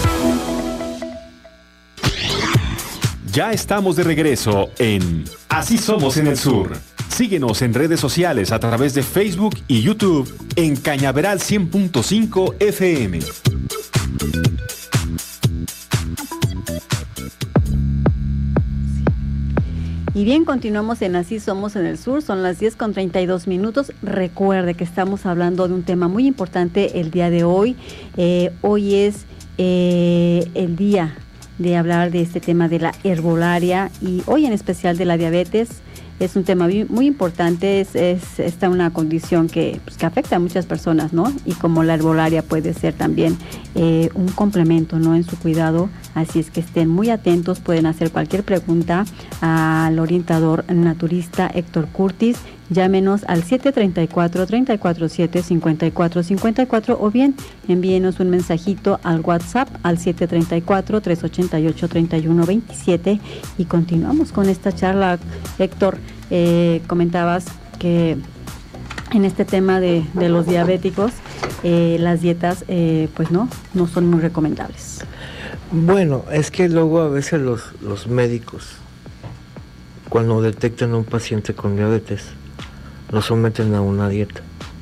Ya estamos de regreso en Así Somos en el Sur. Síguenos en redes sociales a través de Facebook y YouTube en Cañaveral cien punto cinco F M. Y bien, continuamos en Así Somos en el Sur, son las diez con treinta y dos minutos. Recuerde que estamos hablando de un tema muy importante el día de hoy. Eh, hoy es eh, el día de hablar de este tema de la herbolaria y hoy en especial de la diabetes. Es un tema muy, muy importante, es, es esta una condición que, pues, que afecta a muchas personas, ¿no? Y como la herbolaria puede ser también eh, un complemento, ¿no? En su cuidado, así es que estén muy atentos, pueden hacer cualquier pregunta al orientador naturista Héctor Curtis. Llámenos al siete tres cuatro, tres cuatro siete, cinco cuatro cinco cuatro o bien envíenos un mensajito al WhatsApp al siete tres cuatro, tres ocho ocho, tres uno dos siete y continuamos con esta charla. Héctor, eh, comentabas que en este tema de, de los diabéticos eh, las dietas eh, pues no, no son muy recomendables. Bueno, es que luego a veces los, los médicos cuando detectan a un paciente con diabetes lo someten a una dieta.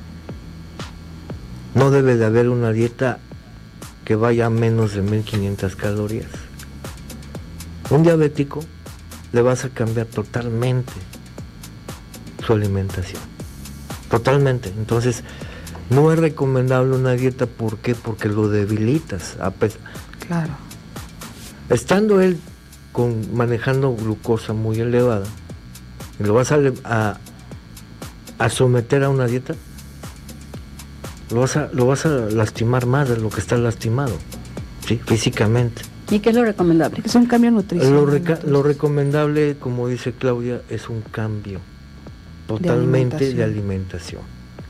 No debe de haber una dieta que vaya a menos de mil quinientas calorías. Un diabético le vas a cambiar totalmente su alimentación. Totalmente. Entonces, no es recomendable una dieta. ¿Por qué? Porque lo debilitas. A pesar. Claro. Estando él con, manejando glucosa muy elevada, lo vas a, a a someter a una dieta, lo vas a, lo vas a lastimar más de lo que está lastimado, ¿sí? Físicamente. ¿Y qué es lo recomendable? Es un cambio nutricional. Lo, reca- lo recomendable, como dice Claudia, es un cambio totalmente de alimentación. de alimentación.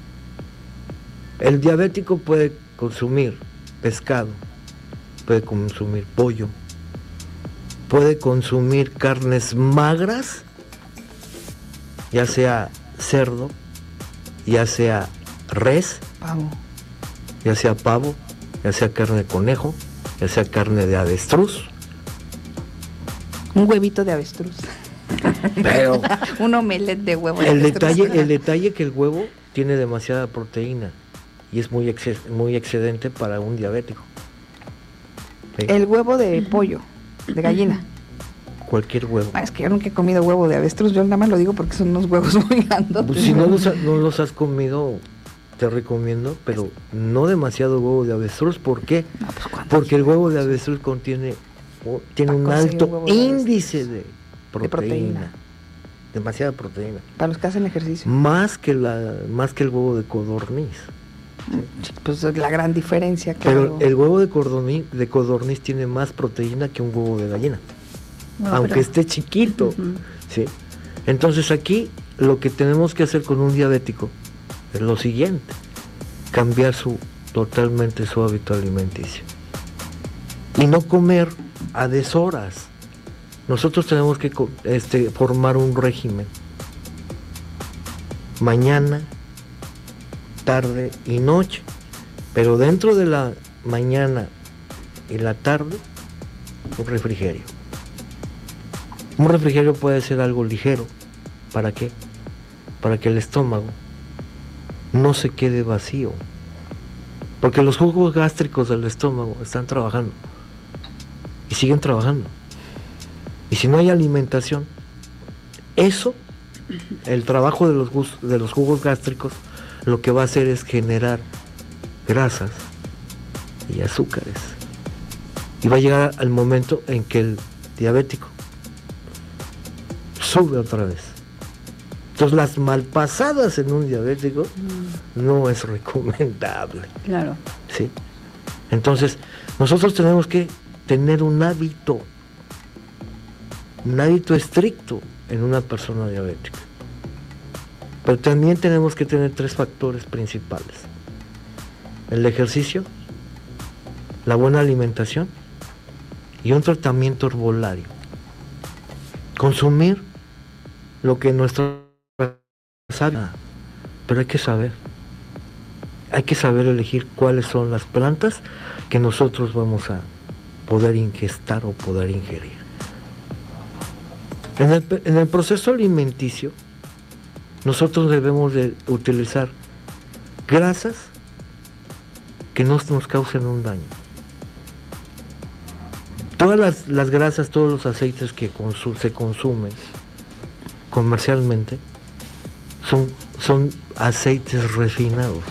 El diabético puede consumir pescado, puede consumir pollo, puede consumir carnes magras, ya sea cerdo, ya sea res, pavo, ya sea pavo, ya sea carne de conejo, ya sea carne de avestruz. Un huevito de avestruz. Pero un omelette de huevo de el avestruz. detalle, el detalle que el huevo tiene demasiada proteína y es muy exce- muy excedente para un diabético. ¿Sí? El huevo de pollo, de gallina. Cualquier huevo. Ah, es que yo nunca he comido huevo de avestruz, yo nada más lo digo porque son unos huevos muy grandes. Pues si no los, ha, no los has comido, te recomiendo, pero no demasiado huevo de avestruz. ¿Por qué? No, pues, porque el huevo de avestruz contiene tiene un alto de índice de proteína, de proteína. Demasiada proteína. Para los que hacen ejercicio. Más que la más que el huevo de codorniz. Sí. Pues es la gran diferencia, claro. Pero el huevo de codorniz, de codorniz tiene más proteína que un huevo de gallina. No, aunque pero... esté chiquito, uh-huh. ¿sí? Entonces aquí lo que tenemos que hacer con un diabético es lo siguiente: cambiar su totalmente su hábito alimenticio y no comer a deshoras. Nosotros tenemos que este, formar un régimen mañana, tarde y noche, pero dentro de la mañana y la tarde un refrigerio. Un refrigerio puede ser algo ligero. ¿Para qué? Para que el estómago no se quede vacío. Porque los jugos gástricos del estómago están trabajando. Y siguen trabajando. Y si no hay alimentación, eso, el trabajo de los, de los jugos gástricos, lo que va a hacer es generar grasas y azúcares. Y va a llegar al momento en que el diabético sube otra vez. Entonces las malpasadas en un diabético mm. no es recomendable. Claro. ¿Sí? Entonces nosotros tenemos que tener un hábito, un hábito estricto en una persona diabética. Pero también tenemos que tener tres factores principales: el ejercicio, la buena alimentación y un tratamiento herbolario. Consumir lo que nuestra sabe, pero hay que saber, hay que saber elegir cuáles son las plantas que nosotros vamos a poder ingestar o poder ingerir. En el, en el proceso alimenticio, nosotros debemos de utilizar grasas que no nos causen un daño. Todas las, las grasas, todos los aceites que consu- se consumen comercialmente son, son aceites refinados.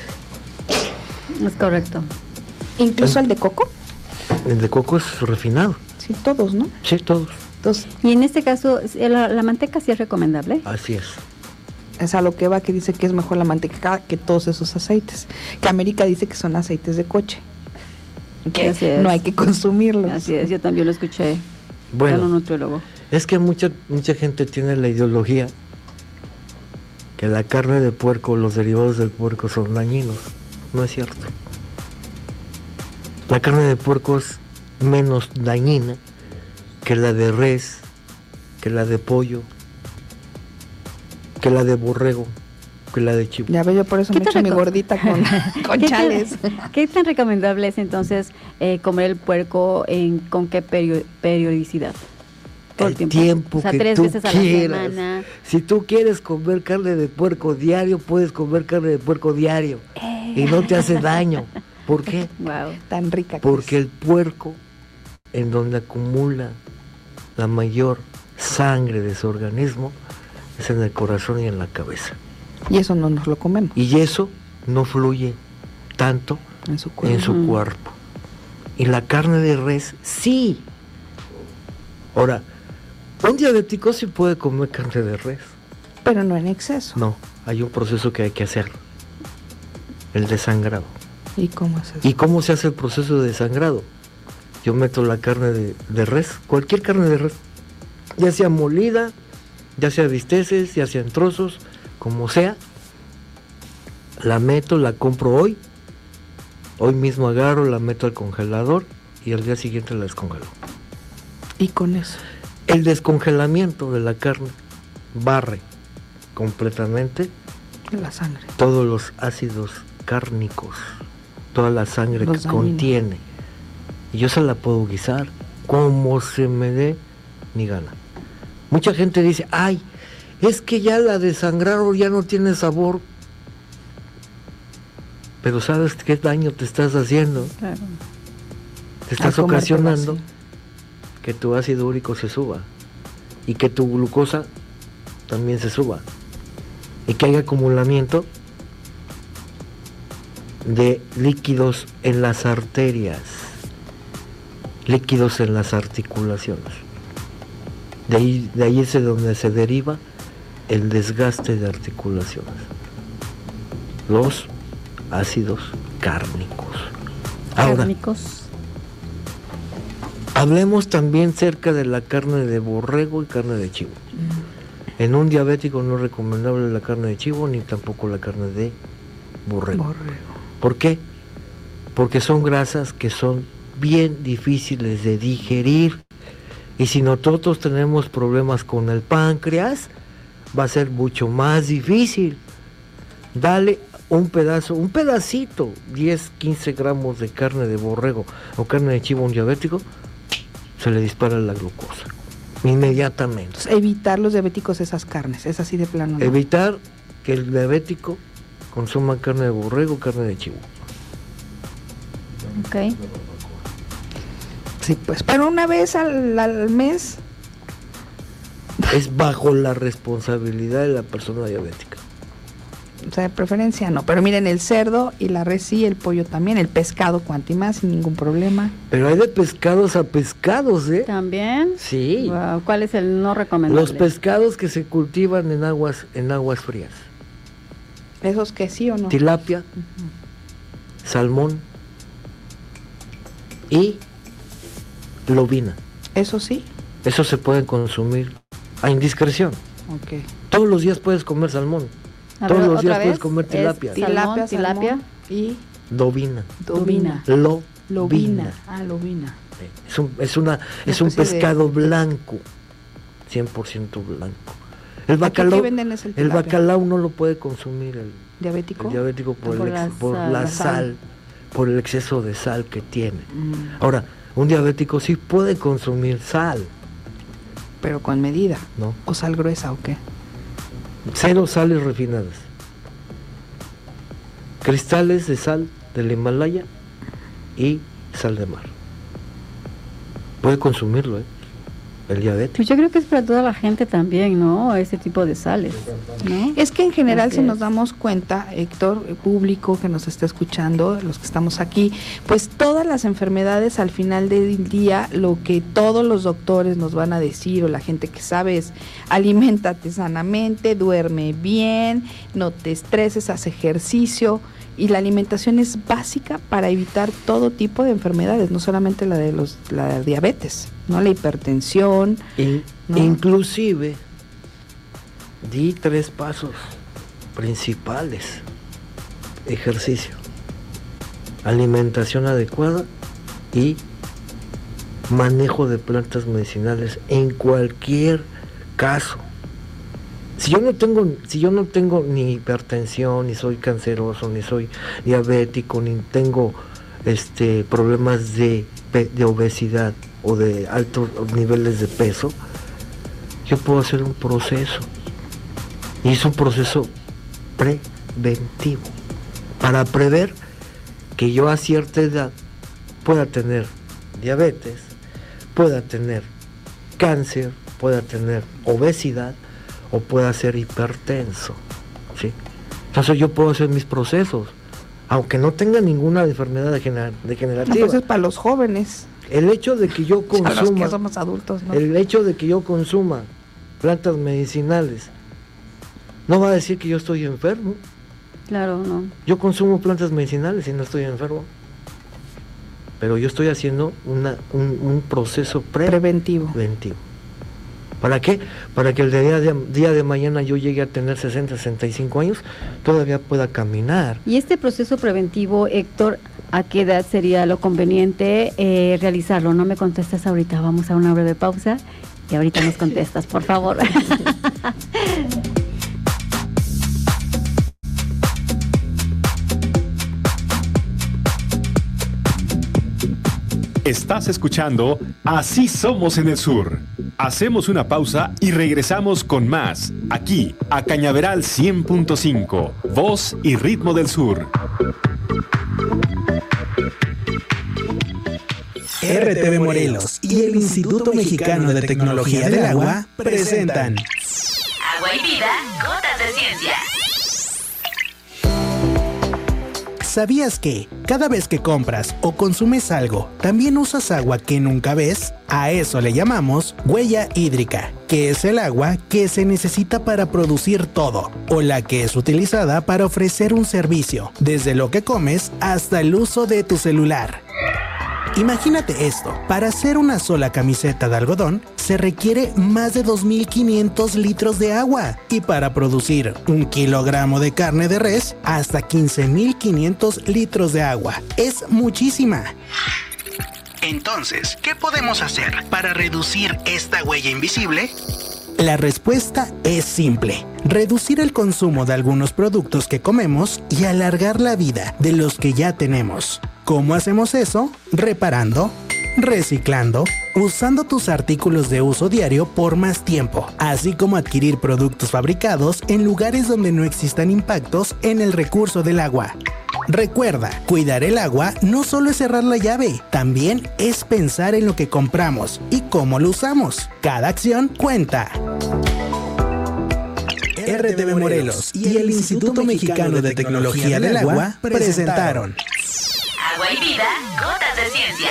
Es correcto. ¿Incluso el, el de coco? El de coco es refinado. Sí, todos, ¿no? Sí, todos. Entonces, y en este caso, ¿la, la manteca sí es recomendable? Así es. Es a lo que va, que dice que es mejor la manteca que todos esos aceites. Que América dice que son aceites de coche. Que no hay que consumirlos. Así es, yo también lo escuché. Bueno, de un nutriólogo. Es que mucha, mucha gente tiene la ideología que la carne de puerco, los derivados del puerco son dañinos. No es cierto. La carne de puerco es menos dañina que la de res, que la de pollo, que la de borrego, que la de chivo. Ya veo, yo por eso me echo mi gordita con, con ¿Qué chales. Tan, ¿Qué tan recomendable es entonces eh, comer el puerco en con qué perio, periodicidad? Por el tiempo, tiempo o sea, que tres tú veces a quieras. La semana. Si tú quieres comer carne de puerco diario, puedes comer carne de puerco diario eh. y no te hace daño. ¿Por qué? Wow, tan rica. Porque el puerco, en donde acumula la mayor sangre de su organismo, es en el corazón y en la cabeza. Y eso no nos lo comemos. Y eso no fluye tanto en su cuerpo. En su uh-huh. cuerpo. Y la carne de res, sí. Ahora, un diabético sí puede comer carne de res. Pero no en exceso. No, hay un proceso que hay que hacer. El desangrado. ¿Y cómo es eso? ¿Y cómo se hace el proceso de desangrado? Yo meto la carne de, de res, cualquier carne de res, ya sea molida, ya sea bisteces, ya sea en trozos, como sea, la meto, la compro hoy, hoy mismo agarro, la meto al congelador y al día siguiente la descongelo. ¿Y con eso? El descongelamiento de la carne barre completamente la sangre, todos los ácidos cárnicos, toda la sangre los que dañinos. Contiene, y yo se la puedo guisar como se me dé mi gana. Mucha gente dice, ay, es que ya la desangraron, ya no tiene sabor. Pero ¿sabes qué daño te estás haciendo? Claro. Te estás ocasionando que tu ácido úrico se suba y que tu glucosa también se suba y que haya acumulamiento de líquidos en las arterias, líquidos en las articulaciones. De ahí, de ahí es de donde se deriva el desgaste de articulaciones, los ácidos cárnicos. Ahora, cárnicos. Hablemos también cerca de la carne de borrego y carne de chivo. Mm. En un diabético no es recomendable la carne de chivo ni tampoco la carne de borrego. borrego. ¿Por qué? Porque son grasas que son bien difíciles de digerir. Y si nosotros tenemos problemas con el páncreas, va a ser mucho más difícil. Dale un pedazo, un pedacito, diez, quince gramos de carne de borrego o carne de chivo a un diabético, se le dispara la glucosa inmediatamente. Entonces, evitar los diabéticos esas carnes, es así de plano, ¿no? Evitar que el diabético consuma carne de borrego o carne de chivo. Ok. Sí, pues, pero una vez al, al mes. Es bajo la responsabilidad de la persona diabética. O sea, de preferencia no, pero miren, el cerdo y la res sí, el pollo también, el pescado cuanto y más, sin ningún problema. Pero hay de pescados a pescados, ¿eh? ¿También? Sí. Wow. ¿Cuál es el no recomendable? Los pescados que se cultivan en aguas, en aguas frías. ¿Esos que sí o no? Tilapia, uh-huh. salmón y lobina. ¿Eso sí? Eso se pueden consumir a indiscreción. Okay. Todos los días puedes comer salmón. A Todos ver, los días vez, puedes comer tilapia. Tilapia, tilapia, salmón y lobina. Lobina. Lobina. Lobina. Ah, lobina. Es un, es una, es un pescado de... blanco, cien por ciento blanco. El bacalao, venden es el, el bacalao no lo puede consumir el diabético, el diabético por, por, el la, ex, por sal, la la sal, sal, por el exceso de sal que tiene. Mm. Ahora, un diabético sí puede consumir sal. Pero con medida. ¿No? ¿O sal gruesa o qué? Cero sales refinadas. Cristales de sal del Himalaya y sal de mar. Puede consumirlo, ¿eh? el diabetes. Pues yo creo que es para toda la gente también, ¿no? Ese tipo de sales, ¿no? Es que en general, Así si es. nos damos cuenta, Héctor, el público que nos está escuchando, los que estamos aquí, pues todas las enfermedades al final del día, lo que todos los doctores nos van a decir, o la gente que sabe, es aliméntate sanamente, duerme bien, no te estreses, haz ejercicio. Y la alimentación es básica para evitar todo tipo de enfermedades, no solamente la de los la diabetes, ¿no? La hipertensión. In, ¿no? Inclusive, di tres pasos principales. Ejercicio, alimentación adecuada y manejo de plantas medicinales en cualquier caso. Si yo no tengo, si yo no tengo ni hipertensión, ni soy canceroso, ni soy diabético, ni tengo este problemas de, de obesidad o de altos niveles de peso, yo puedo hacer un proceso. Y es un proceso preventivo para prever que yo a cierta edad pueda tener diabetes, pueda tener cáncer, pueda tener obesidad o pueda ser hipertenso, ¿sí? Entonces yo puedo hacer mis procesos, aunque no tenga ninguna enfermedad degener- degenerativa. Entonces para los jóvenes. El hecho de que yo consuma, los que somos adultos, ¿no? el hecho de que yo consuma plantas medicinales, no va a decir que yo estoy enfermo. Claro, no. Yo consumo plantas medicinales y no estoy enfermo. Pero yo estoy haciendo una, un, un proceso pre- preventivo. preventivo. ¿Para qué? Para que el día de, día de mañana yo llegue a tener sesenta, sesenta y cinco años, todavía pueda caminar. Y este proceso preventivo, Héctor, ¿a qué edad sería lo conveniente eh, realizarlo? No me contestas ahorita, vamos a una breve pausa y ahorita nos contestas, por favor. Estás escuchando Así Somos en el Sur. Hacemos una pausa y regresamos con más, aquí, a Cañaveral cien punto cinco, voz y ritmo del sur. R T V Morelos y el Instituto Mexicano de Tecnología del Agua presentan Agua y vida, gotas de ciencia. ¿Sabías que cada vez que compras o consumes algo, también usas agua que nunca ves? A eso le llamamos huella hídrica, que es el agua que se necesita para producir todo, o la que es utilizada para ofrecer un servicio, desde lo que comes hasta el uso de tu celular. Imagínate esto, para hacer una sola camiseta de algodón se requiere más de dos mil quinientos litros de agua y para producir un kilogramo de carne de res hasta quince mil quinientos litros de agua. Es muchísima. Entonces, ¿qué podemos hacer para reducir esta huella invisible? La respuesta es simple. Reducir el consumo de algunos productos que comemos y alargar la vida de los que ya tenemos. ¿Cómo hacemos eso? Reparando, reciclando, usando tus artículos de uso diario por más tiempo, así como adquirir productos fabricados en lugares donde no existan impactos en el recurso del agua. Recuerda, cuidar el agua no solo es cerrar la llave, también es pensar en lo que compramos y cómo lo usamos. Cada acción cuenta. R T V Morelos y el Instituto Mexicano de Tecnología del Agua presentaron Agua y vida, gotas de ciencia.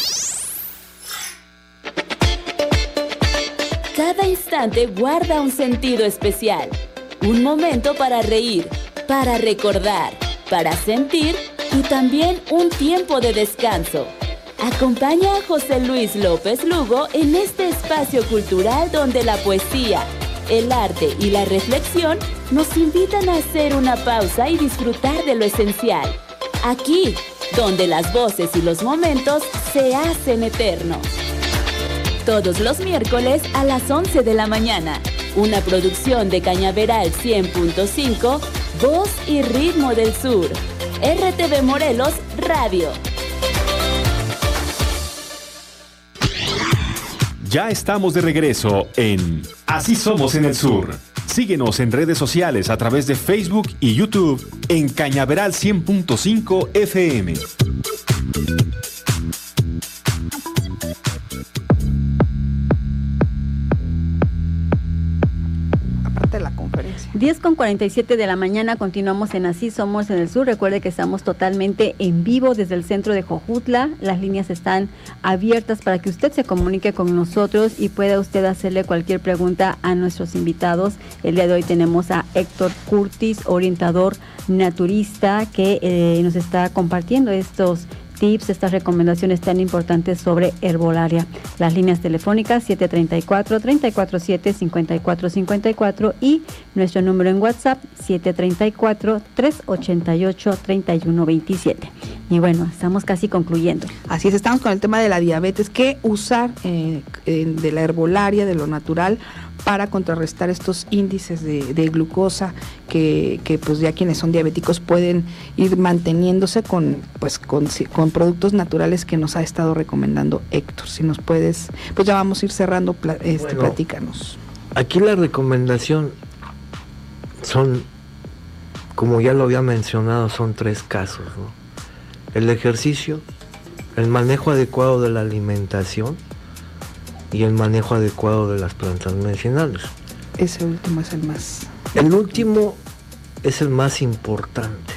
Cada instante guarda un sentido especial. Un momento para reír, para recordar, para sentir y también un tiempo de descanso. Acompaña a José Luis López Lugo en este espacio cultural donde la poesía, el arte y la reflexión nos invitan a hacer una pausa y disfrutar de lo esencial. Aquí, donde las voces y los momentos se hacen eternos. Todos los miércoles a las once de la mañana. Una producción de Cañaveral cien punto cinco, Voz y Ritmo del Sur. R T V Morelos Radio. Ya estamos de regreso en Así Somos en el Sur. Síguenos en redes sociales a través de Facebook y YouTube en Cañaveral cien punto cinco F M. diez con cuarenta y siete de la mañana, continuamos en Así Somos en el Sur. Recuerde que estamos totalmente en vivo desde el centro de Jojutla. Las líneas están abiertas para que usted se comunique con nosotros y pueda usted hacerle cualquier pregunta a nuestros invitados. El día de hoy tenemos a Héctor Curtis, orientador naturista, que eh, nos está compartiendo estos tips, estas recomendaciones tan importantes sobre herbolaria. Las líneas telefónicas siete tres cuatro, tres cuatro siete, cinco cuatro cinco cuatro y nuestro número en WhatsApp siete tres cuatro, tres ocho ocho, tres uno dos siete. Y bueno, estamos casi concluyendo. Así es, estamos con el tema de la diabetes. ¿Qué usar eh, eh, de la herbolaria, de lo natural, para contrarrestar estos índices de, de glucosa que, que pues ya quienes son diabéticos pueden ir manteniéndose con pues con, con productos naturales que nos ha estado recomendando Héctor? Si nos puedes, pues ya vamos a ir cerrando, este, bueno, platícanos. Aquí la recomendación son, como ya lo había mencionado, son tres casos, ¿no? El ejercicio, el manejo adecuado de la alimentación y el manejo adecuado de las plantas medicinales. Ese último es el más... El último es el más importante.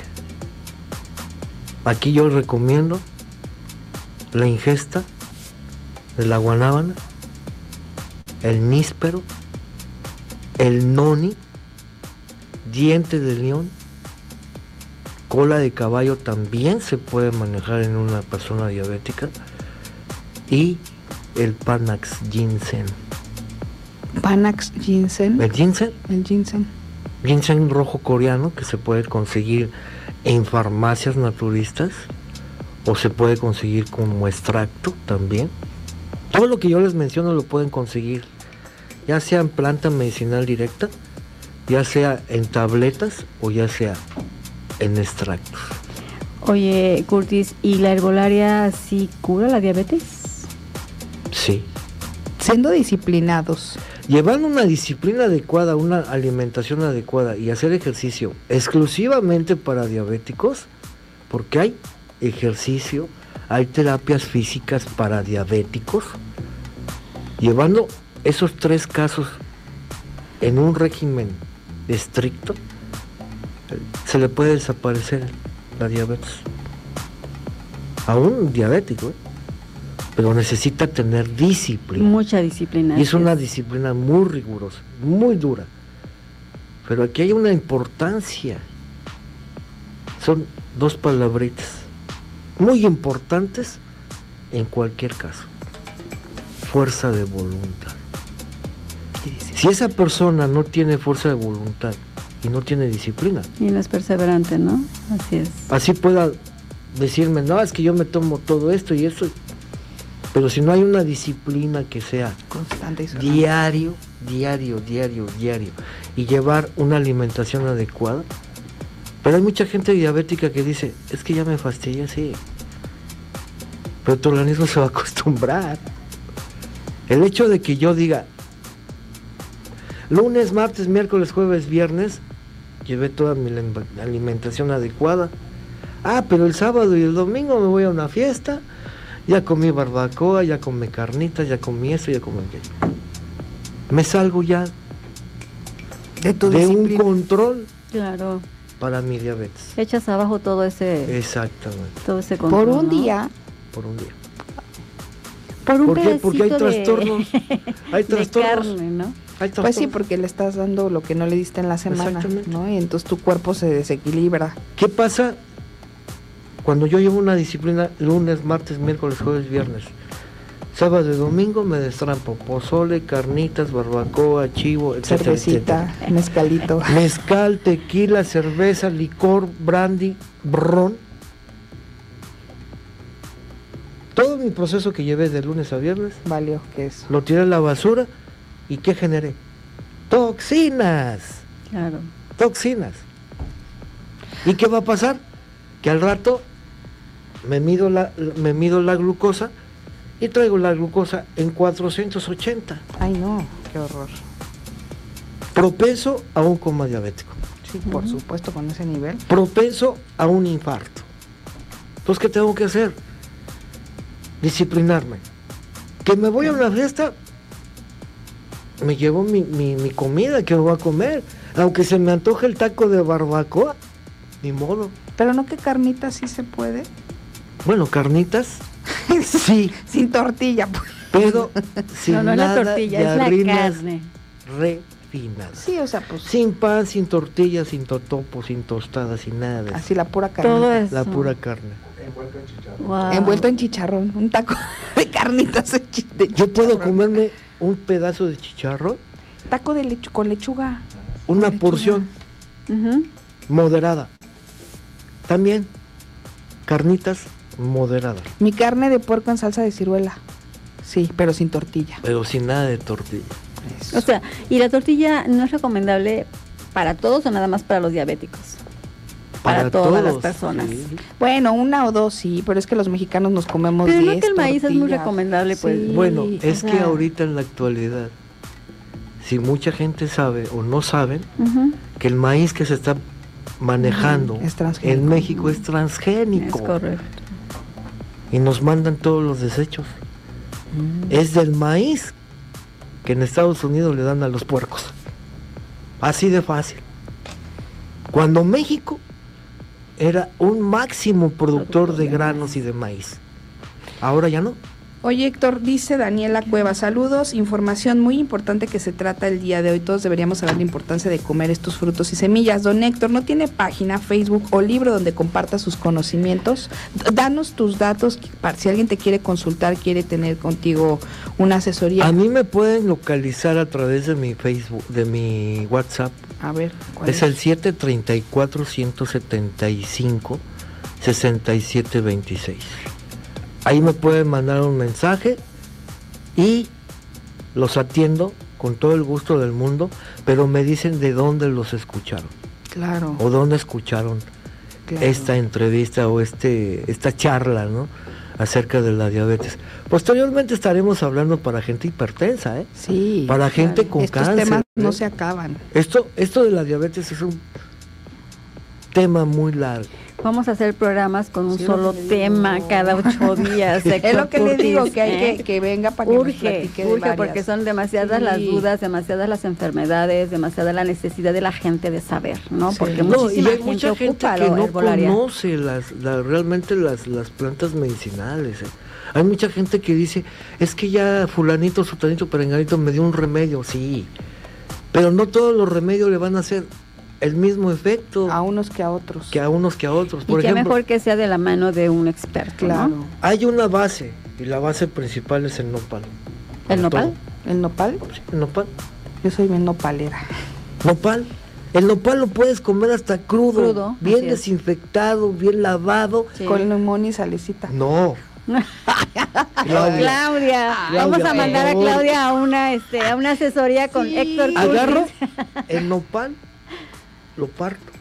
Aquí yo recomiendo la ingesta de la guanábana, el níspero, el noni, diente de león, cola de caballo también se puede manejar en una persona diabética, y el Panax ginseng. Panax ginseng. El ginseng. El ginseng. Ginseng rojo coreano, que se puede conseguir en farmacias naturistas o se puede conseguir como extracto también. Todo lo que yo les menciono lo pueden conseguir, ya sea en planta medicinal directa, ya sea en tabletas o ya sea en extractos. Oye, Curtis, ¿y la herbolaria sí cura la diabetes? Sí. Siendo disciplinados. Llevando una disciplina adecuada, una alimentación adecuada y hacer ejercicio exclusivamente para diabéticos, porque hay ejercicio, hay terapias físicas para diabéticos. Llevando esos tres casos en un régimen estricto, se le puede desaparecer la diabetes a un diabético, ¿eh? Pero necesita tener disciplina. Mucha disciplina. Y es una disciplina muy rigurosa, muy dura. Pero aquí hay una importancia. Son dos palabritas muy importantes en cualquier caso. Fuerza de voluntad. Si esa persona no tiene fuerza de voluntad y no tiene disciplina, y no es perseverante, ¿no? Así es. Así pueda decirme, no, es que yo me tomo todo esto y eso, pero si no hay una disciplina que sea constante y diario, diario, diario, diario, y llevar una alimentación adecuada. Pero hay mucha gente diabética que dice, es que ya me fastidié, sí, pero tu organismo se va a acostumbrar. El hecho de que yo diga lunes, martes, miércoles, jueves, viernes, llevé toda mi alimentación adecuada. Ah, pero el sábado y el domingo me voy a una fiesta, ya comí barbacoa, ya comí carnitas, ya comí esto, ya comí aquello. Me salgo ya de, tu de un control. Claro. Para mi diabetes. Echas abajo todo ese... Exactamente. Todo ese control, por un ¿no? día. Por un día. Por un ¿Por qué? Porque hay de, trastornos. Hay trastornos. De carne, ¿no? Pues sí, porque le estás dando lo que no le diste en la semana, ¿no? Y entonces tu cuerpo se desequilibra. ¿Qué pasa cuando yo llevo una disciplina lunes, martes, miércoles, jueves, viernes? Sábado y domingo me destrampo pozole, carnitas, barbacoa, chivo, etcétera, cervecita, etcétera. Mezcalito. Mezcal, tequila, cerveza, licor, brandy, ron. Todo mi proceso que llevé de lunes a viernes valió que eso. Lo tiré a la basura. ¿Y qué generé? Toxinas. Claro. Toxinas. ¿Y qué va a pasar? Que al rato me mido la, me mido la glucosa y traigo la glucosa en cuatrocientos ochenta. Ay, no, qué horror. Propenso a un coma diabético. Sí, por uh-huh. supuesto, con ese nivel. Propenso a un infarto. Entonces, ¿qué tengo que hacer? Disciplinarme. Que me voy a una fiesta, me llevo mi, mi, mi comida que voy a comer. Aunque se me antoje el taco de barbacoa, ni modo. Pero no que carnitas sí se puede. Bueno, carnitas, sí. Sin tortilla, pues. Pero sin no, no nada es la tortilla, de es la harinas carne. refinadas. Sí, o sea, pues. Sin pan, sin tortilla, sin totopo, sin tostada, sin nada. De así la pura carne. Todo eso. La pura carne. Envuelto en chicharrón. Wow. Envuelto en chicharrón. Un taco de carnitas de chicharrón. Yo puedo comerme un pedazo de chicharrón. Taco de lechu con lechuga. Una con porción Uh-huh. moderada. También carnitas moderadas. Mi carne de puerco en salsa de ciruela. Sí, pero sin tortilla. Pero sin nada de tortilla. O sea, ¿y la tortilla no es recomendable para todos o nada más para los diabéticos? Para, Para todas todos, las personas. sí. Bueno, una o dos sí, pero es que los mexicanos nos comemos Pero no diez que el maíz es muy tortillas. recomendable, pues. Sí, Bueno, o es que sea, ahorita en la actualidad, si mucha gente sabe o no saben, Uh-huh. que el maíz que se está manejando Es transgénico. en México es transgénico. Es correcto. Y nos mandan todos los desechos. Mm. Es del maíz que en Estados Unidos le dan a los puercos. Así de fácil. Cuando México era un máximo productor de granos y de maíz. Ahora ya no. Oye, Héctor, dice Daniela Cueva, saludos, información muy importante que se trata el día de hoy. Todos deberíamos saber la importancia de comer estos frutos y semillas. Don Héctor, ¿no tiene página, Facebook o libro donde comparta sus conocimientos? D- Danos tus datos, para si alguien te quiere consultar, quiere tener contigo una asesoría. A mí me pueden localizar a través de mi Facebook, de mi WhatsApp. A ver, ¿cuál Es el siete tres cuatro, uno siete cinco, seis siete dos seis. Ahí me pueden mandar un mensaje y los atiendo con todo el gusto del mundo, pero me dicen de dónde los escucharon Claro, o dónde escucharon claro. esta entrevista o este esta charla, ¿no?, acerca de la diabetes. Posteriormente estaremos hablando para gente hipertensa, ¿eh? Sí. Para gente con Estos cáncer. temas no ¿eh? se acaban. Esto, esto de la diabetes es un tema muy largo. Vamos a hacer programas con un Sí, solo lo que le tema digo. cada ocho días. Es lo que le Curtis, digo, que hay ¿eh? que, que venga para que nos Urge, platique de urge, varias. porque son demasiadas Sí. las dudas, demasiadas las enfermedades, demasiada la necesidad de la gente de saber, ¿no? Sí. Porque No, y muchísima hay gente mucha gente ocupa que la no herbolaria. conoce las, la- realmente las, las plantas medicinales. ¿eh? Hay mucha gente que dice, es que ya fulanito, sutanito, perenganito me dio un remedio, sí, pero no todos los remedios le van a hacer el mismo efecto A unos que a otros. que a unos que a otros. Por y qué ejemplo, mejor que sea de la mano de un experto, Claro. ¿no? hay una base, y la base principal es el nopal. ¿El Por nopal? todo. ¿El nopal? Sí, el nopal. Yo soy bien nopalera. Nopal. El nopal lo puedes comer hasta crudo, Crudo, bien así es. desinfectado, bien lavado. Sí. Con limón y salecita. No. Claudia. Claudia, vamos a por mandar a favor. Claudia a una este a una asesoría con Sí. Héctor Curtis. Agarro el nopal, lo parto,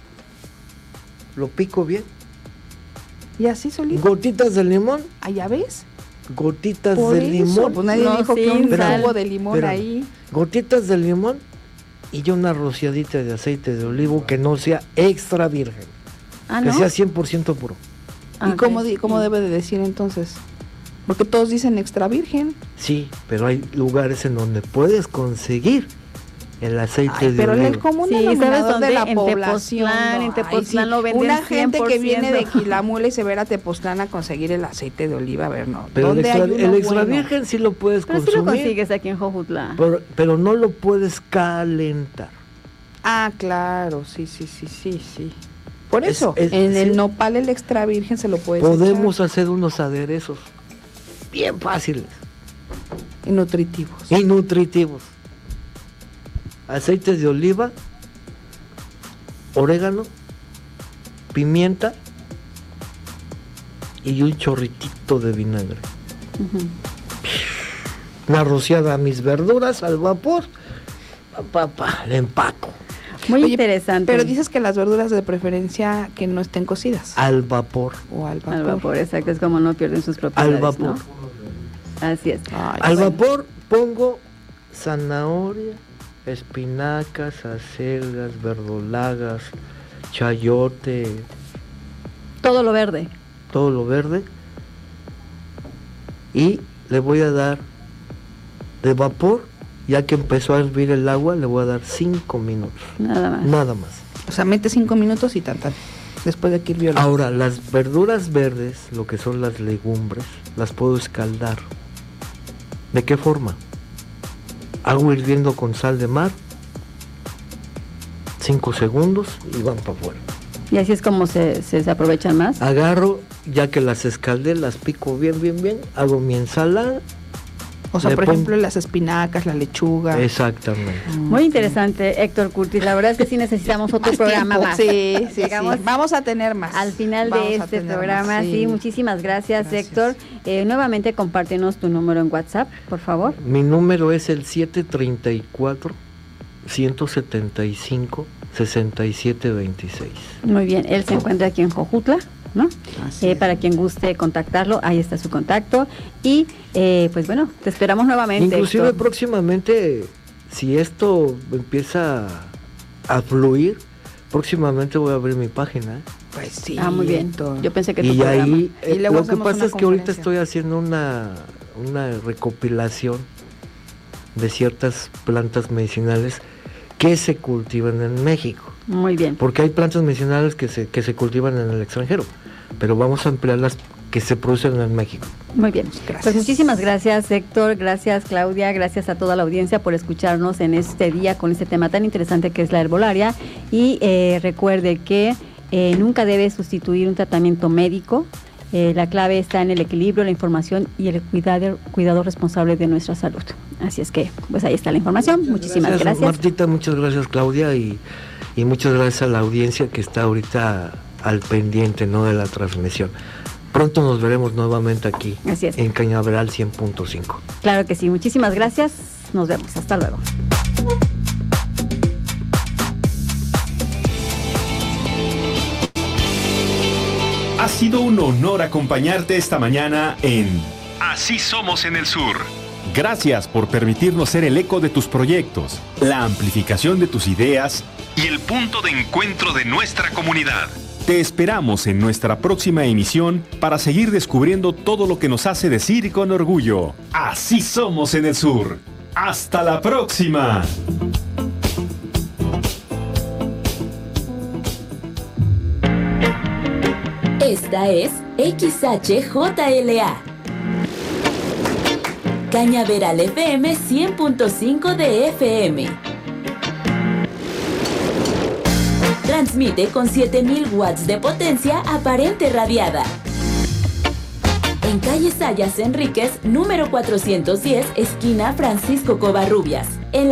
lo pico bien, Y así solito. gotitas de limón, ¿Ah, ya ves? gotitas Por de eso, limón, pues nadie No, dijo que sin un sal. jugo de limón Espérame. ahí. gotitas de limón y yo una rociadita de aceite de olivo que no sea extra virgen, Ah, que ¿no? sea cien por ciento puro. Ah, ¿Y ok. cómo, di- cómo debe de decir entonces? Porque todos dicen extra virgen. Sí, pero hay lugares en donde puedes conseguir el aceite Ay, de pero olivo. el común Sí, ¿sabes denominador de dónde? la En población. Tepoztlán, no. en Ay, Tepoztlán lo venden Una gente que cien por viene de ciento. Quilamula y se ve a Tepoztlán a conseguir el aceite de oliva, a ver, no. Pero el ¿Dónde extra, hay uno el extra bueno? virgen sí lo puedes Pero sí lo consumir, consigues aquí en Jojutla. pero, pero no lo puedes calentar. Ah, claro, sí, sí, sí, sí, sí. Por Es- eso, es- en sí. el nopal el extra virgen se lo puedes Podemos hacer unos aderezos bien fáciles echar. Y nutritivos. y nutritivos. Aceites de oliva, orégano, pimienta y un chorritito de vinagre. Ujú. Una rociada a mis verduras al vapor, pa, pa, pa, le empaco. Muy Oye, interesante. Pero dices que las verduras de preferencia que no estén cocidas. Al vapor. O al vapor. al vapor, exacto, es como no pierden sus propiedades, Al vapor. ¿no? Así es. Ay, Al bueno. vapor pongo zanahoria, espinacas, acelgas, verdolagas, chayote, Todo lo verde. todo lo verde. Y le voy a dar de vapor Ya que empezó a hervir el agua, le voy a dar cinco minutos. Nada más. Nada más. O sea, mete cinco minutos y tan, tan. Después de que hirvió. Ahora, las verduras verdes, lo que son las legumbres, las puedo escaldar. ¿De qué forma? Agua hirviendo con sal de mar, cinco segundos y van para afuera. Y así es como se, se, se aprovechan más. Agarro, ya que las escaldé, las pico bien, bien, bien, hago mi ensalada. O sea, por ejemplo, las espinacas, la lechuga. Exactamente. Muy interesante, Héctor Curtis. La verdad es que sí necesitamos otro más programa tiempo. más. Sí, sí, Llegamos sí. Vamos a tener más. Al final Vamos de este programa, más, sí. sí. Muchísimas gracias, Gracias. Héctor. Eh, nuevamente compártenos tu número en WhatsApp, por favor. Mi número es el siete treinta y cuatro, ciento setenta y cinco, sesenta y siete veintiséis. Muy bien, él se encuentra aquí en Jojutla, ¿no? Así Eh, es. para quien guste contactarlo, ahí está su contacto. Y eh, pues bueno, te esperamos nuevamente. Inclusive Héctor. próximamente, si esto empieza a fluir, próximamente voy a abrir mi página. ¿eh? Pues sí. Ah, muy bien. Héctor. Yo pensé que tu Y programa. ahí, eh, Y luego lo que hacemos pasa una es que ahorita conferencia. estoy haciendo una, una recopilación de ciertas plantas medicinales que se cultivan en México. Muy bien. Porque hay plantas medicinales que se, que se cultivan en el extranjero, pero vamos a emplear las que se producen en México. Muy bien. Gracias. Pues muchísimas gracias, Héctor. Gracias, Claudia. Gracias a toda la audiencia por escucharnos en este día con este tema tan interesante que es la herbolaria. Y eh, recuerde que eh, nunca debe sustituir un tratamiento médico. Eh, la clave está en el equilibrio, la información y el cuidado, cuidado responsable de nuestra salud. Así es que, pues ahí está la información. Muchísimas Gracias, gracias. Martita, muchas gracias, Claudia, y, y muchas gracias a la audiencia que está ahorita al pendiente, ¿no?, de la transmisión. Pronto nos veremos nuevamente aquí Así es. en Cañaveral cien punto cinco. Claro que sí. Muchísimas gracias. Nos vemos. Hasta luego. Ha sido un honor acompañarte esta mañana en Así Somos en el Sur. Gracias por permitirnos ser el eco de tus proyectos, la amplificación de tus ideas y el punto de encuentro de nuestra comunidad. Te esperamos en nuestra próxima emisión para seguir descubriendo todo lo que nos hace decir con orgullo: Así somos en el Sur. ¡Hasta la próxima! Esta es X H J L A. Cañaveral F M cien punto cinco de F M. Transmite con siete mil watts de potencia aparente radiada. En calle Sayas Enríquez, número cuatrocientos diez, esquina Francisco Covarrubias. En la